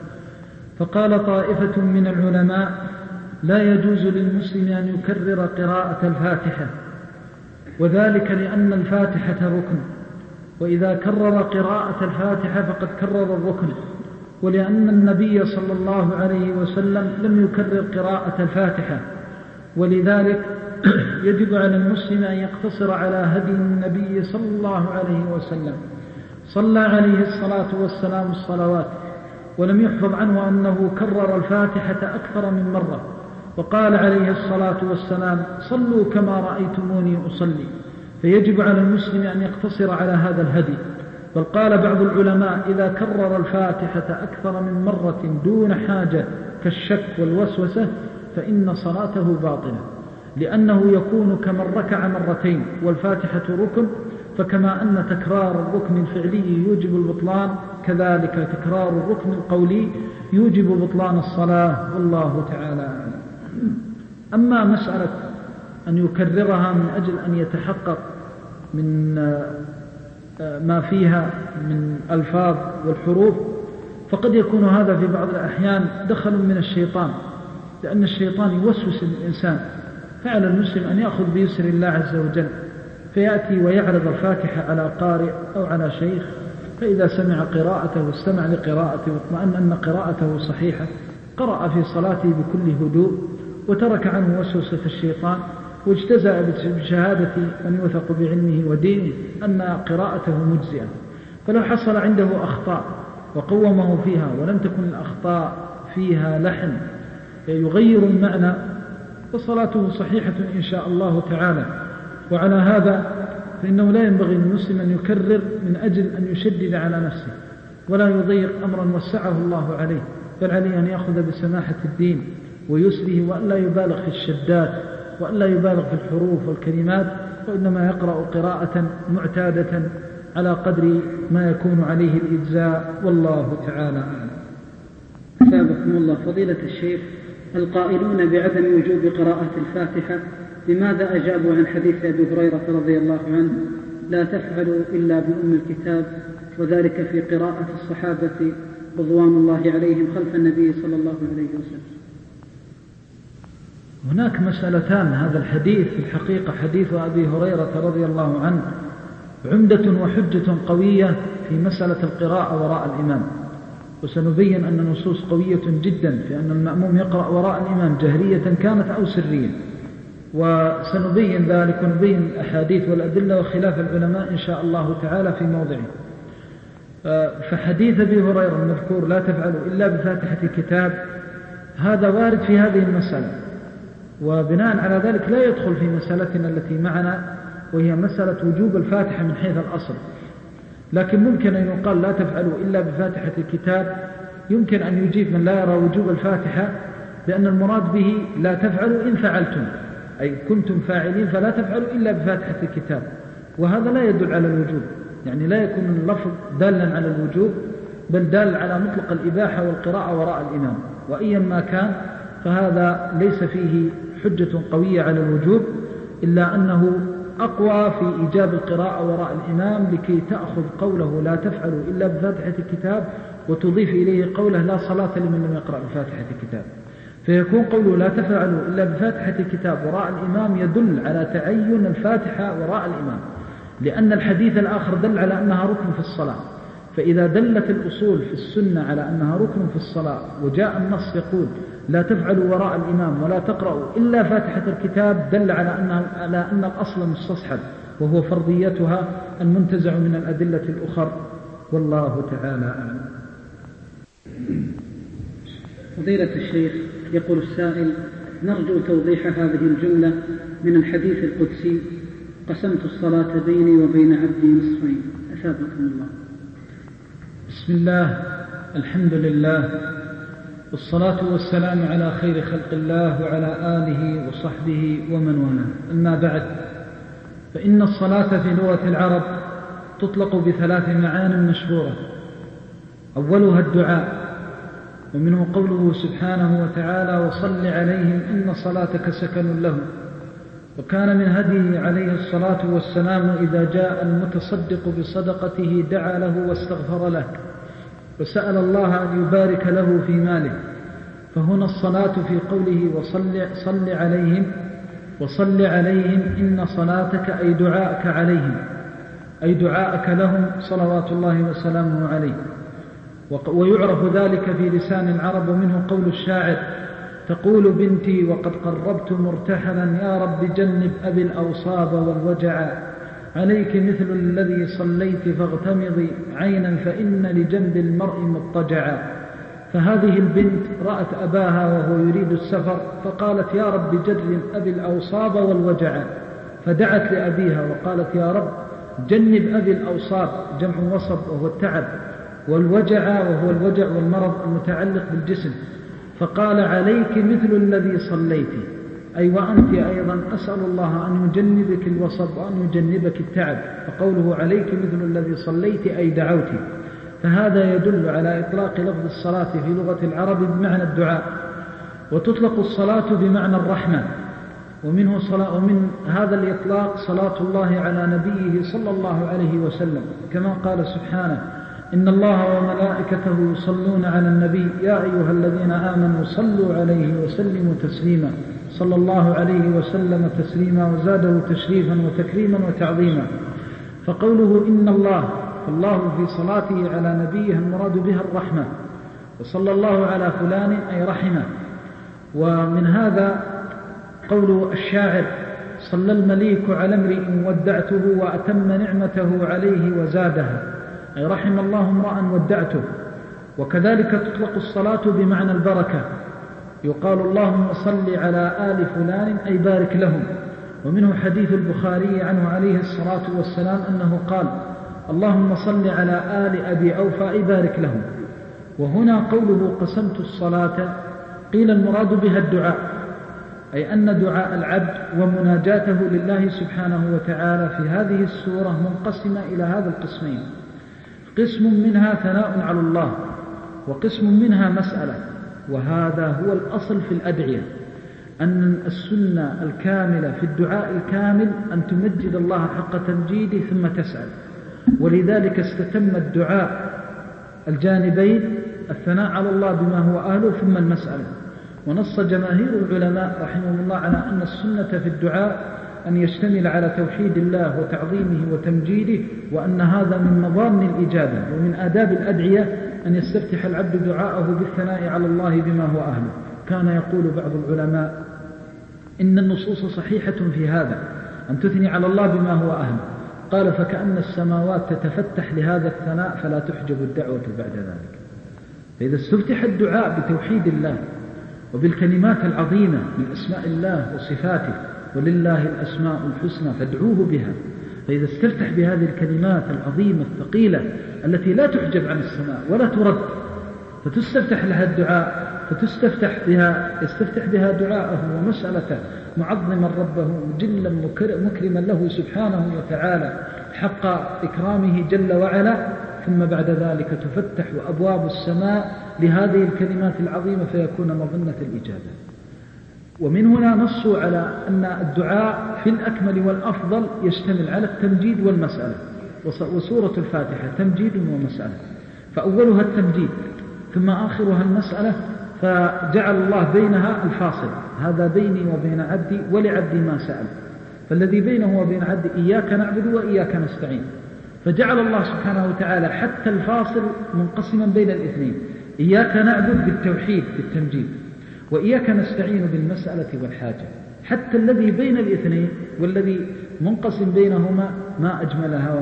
فقال طائفة من العلماء: لا يجوز للمسلم أن يكرر قراءة الفاتحة، وذلك لأن الفاتحة ركن، وإذا كرر قراءة الفاتحة فقد كرر الركن، ولأن النبي صلى الله عليه وسلم لم يكرر قراءة الفاتحة، ولذلك يجب على المسلم أن يقتصر على هدي النبي صلى الله عليه وسلم. صلى عليه الصلاة والسلام الصلوات، ولم يحفظ عنه أنه كرر الفاتحة أكثر من مرة، وقال عليه الصلاة والسلام: صلوا كما رأيتموني أصلي. فيجب على المسلم أن يقتصر على هذا الهدي. بل قال بعض العلماء: إذا كرر الفاتحة أكثر من مرة دون حاجة كالشك والوسوسة فإن صلاته باطلة، لأنه يكون كمن ركع مرتين، والفاتحة ركن، فكما أن تكرار الركن الفعلي يوجب البطلان، كذلك تكرار الركن القولي يوجب بطلان الصلاة، والله تعالى أعلم. أما مسألة أن يكررها من أجل أن يتحقق من ما فيها من ألفاظ والحروف، فقد يكون هذا في بعض الأحيان دخل من الشيطان، لأن الشيطان يوسوس الإنسان. فعلى المسلم أن يأخذ بيسر الله عز وجل، فيأتي ويعرض الفاتحة على قارئ أو على شيخ، فإذا سمع قراءته واستمع لقراءته واطمأن أن قراءته صحيحة، قرأ في صلاته بكل هدوء، وترك عنه وسوسة الشيطان، واجتزأ بشهادة من يوثق بعلمه ودينه أن قراءته مجزئة. فلو حصل عنده أخطاء وقومه فيها ولم تكن الأخطاء فيها لحن يغير المعنى، فصلاته صحيحة إن شاء الله تعالى. وعلى هذا فإنه لا ينبغي للمسلم أن يكرر من أجل أن يشدد على نفسه ولا يضيق أمرا وسعه الله عليه، بل عليه أن يأخذ بسماحة الدين ويسره، وأن لا يبالغ في الشدات، وأن لا يبالغ في الحروف والكلمات، وإنما يقرأ قراءة معتادة على قدر ما يكون عليه الإجزاء، والله تعالى أعلم. أثابكم الله فضيلة الشيخ، القائلون بعدم وجوب قراءة الفاتحة لماذا أجابوا عن حديث أبي هريرة رضي الله عنه: لا تفعلوا إلا بأم الكتاب، وذلك في قراءة الصحابة رضوان الله عليهم خلف النبي صلى الله عليه وسلم؟ هناك مسألتان. هذا الحديث في الحقيقة حديث أبي هريرة رضي الله عنه عمدة وحجة قوية في مسألة القراءة وراء الإمام، وسنبين أن نصوص قوية جدا في أن المأموم يقرأ وراء الإمام جهرية كانت أو سرية، وسنبين ذلك ونبين الأحاديث والأدلة وخلاف العلماء إن شاء الله تعالى في موضعه. فحديث أبي هريرة المذكور: لا تفعلوا إلا بفاتحة الكتاب، هذا وارد في هذه المسألة، وبناء على ذلك لا يدخل في مسألتنا التي معنا، وهي مسألة وجوب الفاتحة من حيث الأصل. لكن ممكن أن يقال: لا تفعلوا إلا بفاتحة الكتاب، يمكن أن يجيب من لا يرى وجوب الفاتحة بأن المراد به لا تفعلوا إن فعلتم، أي كنتم فاعلين فلا تفعلوا إلا بفاتحة الكتاب، وهذا لا يدل على الوجوب، يعني لا يكون اللفظ دالا على الوجوب، بل دال على مطلق الإباحة والقراءة وراء الإمام. وأيا ما كان فهذا ليس فيه حجة قوية على الوجوب، إلا أنه أقوى في إيجاب القراءة وراء الإمام، لكي تأخذ قوله لا تفعلوا إلا بفاتحة الكتاب وتضيف إليه قوله لا صلاة لمن لم يقرأ بفاتحة الكتاب، فيكون قوله لا تفعلوا إلا بفاتحة الكتاب وراء الإمام يدل على تعين الفاتحة وراء الإمام، لأن الحديث الآخر دل على أنها ركن في الصلاة. فإذا دلت الأصول في السنة على أنها ركن في الصلاة، وجاء النص يقول لا تفعلوا وراء الإمام ولا تقرأوا إلا فاتحة الكتاب، دل على أن الأصل مستصحب، وهو فرضيتها المنتزع من الأدلة الأخرى، والله تعالى أعلم. فضيلة الشيخ، يقول السائل: نرجو توضيح هذه الجملة من الحديث القدسي: قسمت الصلاة بيني وبين عبدي نصفين. أثابكم الله. بسم الله، الحمد لله، والصلاة والسلام على خير خلق الله وعلى آله وصحبه ومن والاه. أما بعد، فإن الصلاة في لغة العرب تطلق بثلاث معان مشهورة. أولها الدعاء، ومنه قوله سبحانه وتعالى: وصل عليهم إن صلاتك سكن لهم. وكان من هديه عليه الصلاة والسلام إذا جاء المتصدق بصدقته دعا له واستغفر له وسأل الله أن يبارك له في ماله. فهنا الصلاة في قوله وصل عليهم إن صلاتك أي دعاءك عليهم، أي دعاءك لهم صلوات الله وسلامه عليه. ويعرف ذلك في لسان العرب، ومنه قول الشاعر: تقول بنتي وقد قربت مرتحلا يا رب جنب أبي الأوصاب والوجع، عليك مثل الذي صليت فاغتمضي عينا فإن لجنب المرء مضطجعا. فهذه البنت رأت أباها وهو يريد السفر فقالت: يا رب جنب أبي الأوصاب والوجع، فدعت لأبيها وقالت: يا رب جنب أبي الأوصاب، جمع وصب وهو التعب، والوجع وهو الوجع والمرض المتعلق بالجسم، فقال: عليك مثل الذي صليت، أي وأنت أيضا أسأل الله أن يجنبك الوصب وأن يجنبك التعب. فقوله عليك مثل الذي صليت أي دعوت. فهذا يدل على إطلاق لفظ الصلاة في لغة العرب بمعنى الدعاء، وتطلق الصلاة بمعنى الرحمة. ومن هذا الإطلاق صلاة الله على نبيه صلى الله عليه وسلم، كما قال سبحانه: إن الله وملائكته يصلون على النبي يا أيها الذين آمنوا صلوا عليه وسلموا تسليما. صلى الله عليه وسلم تسليما، وزاده تشريفا وتكريما وتعظيما. فقوله إن الله في صلاته على نبيه المراد بها الرحمة، وصلى الله على فلان أي رحمه. ومن هذا قول الشاعر: صلى المليك على امرئ ودعته وأتم نعمته عليه وزادها، أي رحم الله امرأ ودعته. وكذلك تطلق الصلاة بمعنى البركة، يقال: اللهم صل على آل فلان أي بارك لهم. ومنه حديث البخاري عنه عليه الصلاة والسلام أنه قال: اللهم صل على آل أبي أوفى أي بارك لهم. وهنا قوله قسمت الصلاة قيل المراد بها الدعاء، أي أن دعاء العبد ومناجاته لله سبحانه وتعالى في هذه السورة منقسمة إلى هذا القسمين: قسم منها ثناء على الله، وقسم منها مسألة. وهذا هو الأصل في الأدعية، أن السنة الكاملة في الدعاء الكامل أن تمجد الله حق تمجيده ثم تسأل. ولذلك استتم الدعاء الجانبين: الثناء على الله بما هو أهله ثم المسألة. ونص جماهير العلماء رحمهم الله على أن السنة في الدعاء أن يشتمل على توحيد الله وتعظيمه وتمجيده، وأن هذا من مضامن الإجابة. ومن آداب الأدعية أن يستفتح العبد دعاءه بالثناء على الله بما هو أهله. كان يقول بعض العلماء: إن النصوص صحيحة في هذا، أن تثني على الله بما هو أهله. قال: فكأن السماوات تتفتح لهذا الثناء فلا تحجب الدعوة بعد ذلك. فإذا استفتح الدعاء بتوحيد الله وبالكلمات العظيمة من أسماء الله وصفاته، ولله الأسماء الحسنى فادعوه بها، فإذا استفتح بهذه الكلمات العظيمة الثقيلة التي لا تحجب عن السماء ولا ترد، فتستفتح لها الدعاء، يستفتح بها دعاءه ومسألته، معظما ربه مجلا مكرما له سبحانه وتعالى حق إكرامه جل وعلا. ثم بعد ذلك تفتح أبواب السماء لهذه الكلمات العظيمة فيكون مظنة الإجابة. ومن هنا نصوا على أن الدعاء في الأكمل والأفضل يشتمل على التمجيد والمسألة. وسورة الفاتحة تمجيد ومسألة، فأولها التمجيد ثم آخرها المسألة، فجعل الله بينها الفاصل: هذا بيني وبين عبدي ولعبدي ما سأل. فالذي بينه وبين عبدي إياك نعبد وإياك نستعين، فجعل الله سبحانه وتعالى حتى الفاصل منقسما بين الاثنين: إياك نعبد بالتوحيد بالتمجيد، وإياك نستعين بالمسألة والحاجة. حتى الذي بين الاثنين والذي منقسم بينهما ما أجملها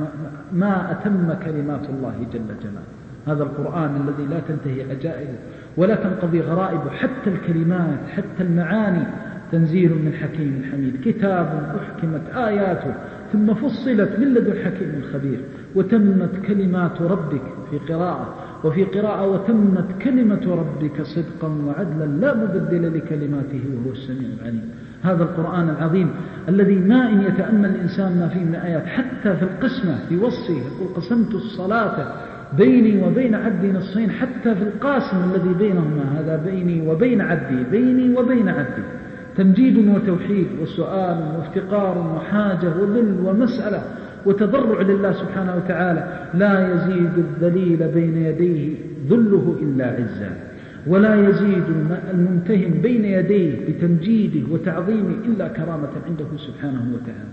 ما أتم كلمات الله جل جلاله. هذا القرآن الذي لا تنتهي عجائبه ولا تنقضي غرائبه، حتى الكلمات حتى المعاني تنزيل من حكيم حميد، كتاب أحكمت آياته ثم فصلت من لدن حكيم خبير، وتمت كلمات ربك في قراءة، وفي قراءة وتمت كلمة ربك صدقا وعدلا لا مبدل لكلماته وهو السميع العليم. هذا القرآن العظيم الذي ما إن يتأمل الإنسان ما فيه من آيات، حتى في القسمة في وصفه يقول قسمت الصلاة بيني وبين عبدي نصفين، حتى في القاسم الذي بينهما هذا بيني وبين عبدي، بيني وبين عبدي، تمجيد وتوحيد وسؤال وافتقار وحاجة وذل ومسألة وتضرع لله سبحانه وتعالى. لا يزيد الذليل بين يديه ذله إلا عزا، ولا يزيد الممتهن بين يديه بتمجيده وتعظيمه إلا كرامة عنده سبحانه وتعالى.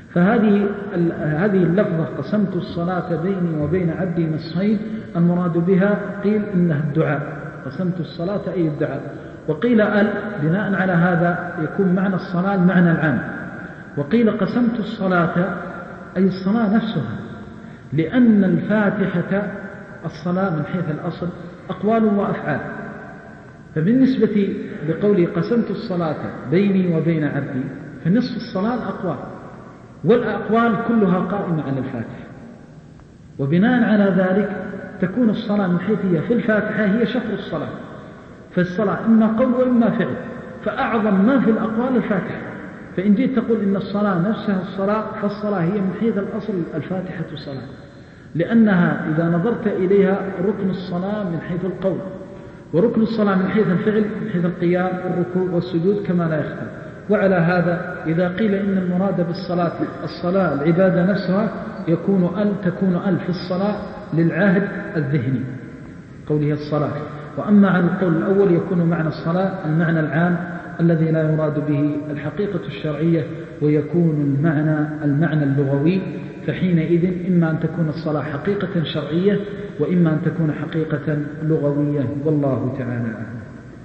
فهذه اللفظة قسمت الصلاة بيني وبين عبدي نصفين، المراد بها قيل إنها الدعاء، قسمت الصلاة أي الدعاء، وقيل بناء على هذا يكون معنى الصلاة المعنى العام، وقيل قسمت الصلاة أي الصلاة نفسها، لأن الفاتحة الصلاة من حيث الأصل أقوال وأفعال، فبالنسبة لقولي قسمت الصلاة بيني وبين عبدي فنصف الصلاة الأقوال، والأقوال كلها قائمة على الفاتحة، وبناء على ذلك تكون الصلاة من حيث هي في الفاتحة هي شطر الصلاة، فالصلاة إما قول وإما فعل، فأعظم ما في الأقوال الفاتحة. فإن جيت تقول إن الصلاة نفسها الصلاة، فالصلاة هي من حيث الأصل الفاتحة صلاة، لأنها إذا نظرت إليها ركن الصلاة من حيث القول، وركن الصلاة من حيث الفعل من حيث القيام والركوع والسجود كما لا يختلف. وعلى هذا إذا قيل إن المراد بالصلاة الصلاة العبادة نفسها تكون في الصلاة للعهد الذهني قوله الصلاة، وأما عن القول الأول يكون معنى الصلاة المعنى العام الذي لا يراد به الحقيقة الشرعية، ويكون المعنى اللغوي، فحينئذ إما أن تكون الصلاة حقيقة شرعية وإما أن تكون حقيقة لغوية، والله تعالى أعلم.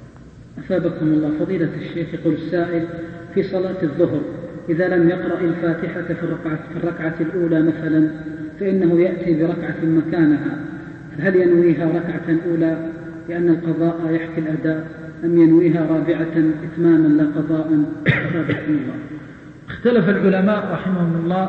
أثابكم الله. فضيلة الشيخ يقول السائل: في صلاة الظهر إذا لم يقرأ الفاتحة في الركعة الأولى مثلا، فإنه يأتي بركعة مكانها، فهل ينويها ركعة أولى لأن القضاء يحكي الأداء، أم ينويها رابعة إتماما لا قضاء؟ أثابكم الله. اختلف العلماء رحمهم الله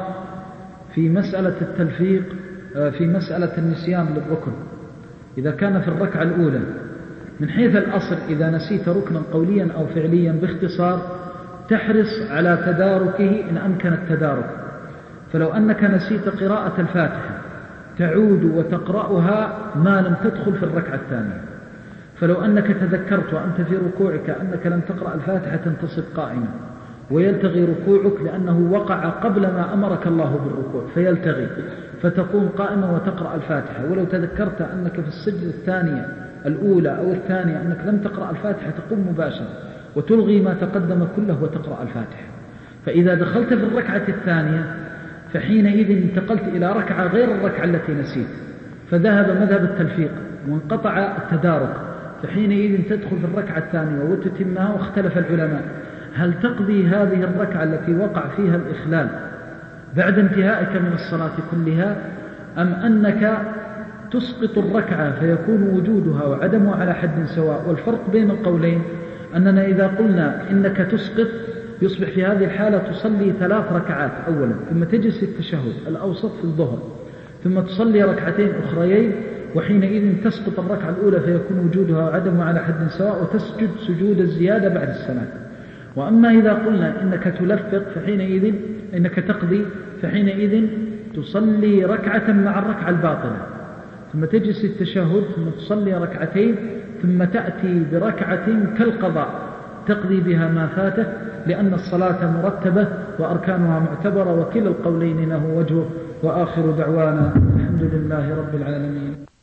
في مسألة التلفيق، في مسألة النسيان للركن إذا كان في الركعة الأولى. من حيث الأصل إذا نسيت ركنا قوليا أو فعليا باختصار تحرص على تداركه إن أمكن التدارك، فلو أنك نسيت قراءة الفاتحة تعود وتقرأها ما لم تدخل في الركعة الثانية، فلو أنك تذكرت وأنت في ركوعك أنك لم تقرأ الفاتحة تنتصب قائما، ويلتغي ركوعك لأنه وقع قبل ما أمرك الله بالركوع فيلتغي، فتقوم قائما وتقرأ الفاتحة. ولو تذكرت أنك في السجدة الثانية الأولى أو الثانية أنك لم تقرأ الفاتحة تقوم مباشرة وتلغي ما تقدم كله وتقرأ الفاتحة. فإذا دخلت في الركعة الثانية فحينئذ انتقلت إلى ركعة غير الركعة التي نسيت، فذهب مذهب التلفيق وانقطع التدارك، فحينئذ تدخل في الركعة الثانية وتتمها. واختلف العلماء هل تقضي هذه الركعة التي وقع فيها الإخلال بعد انتهائك من الصلاة كلها، أم أنك تسقط الركعة فيكون وجودها وعدمها على حد سواء. والفرق بين القولين أننا إذا قلنا إنك تسقط يصبح في هذه الحالة تصلي 3 ركعات أولا، ثم تجلس التشهد الأوسط في الظهر، ثم تصلي ركعتين أخريين، وحينئذ تسقط الركعة الأولى فيكون وجودها وعدمها على حد سواء، وتسجد سجود الزيادة بعد السلام. وأما إذا قلنا إنك تلفق فحينئذ إنك تقضي، فحينئذ تصلي ركعة مع الركعة الباطلة، ثم تجلس التشهد، ثم تصلي ركعتين، ثم تأتي بركعة كالقضاء تقضي بها ما فاتك، لأن الصلاة مرتبة وأركانها معتبرة، وكلا القولين له وجهه. وآخر دعوانا الحمد لله رب العالمين.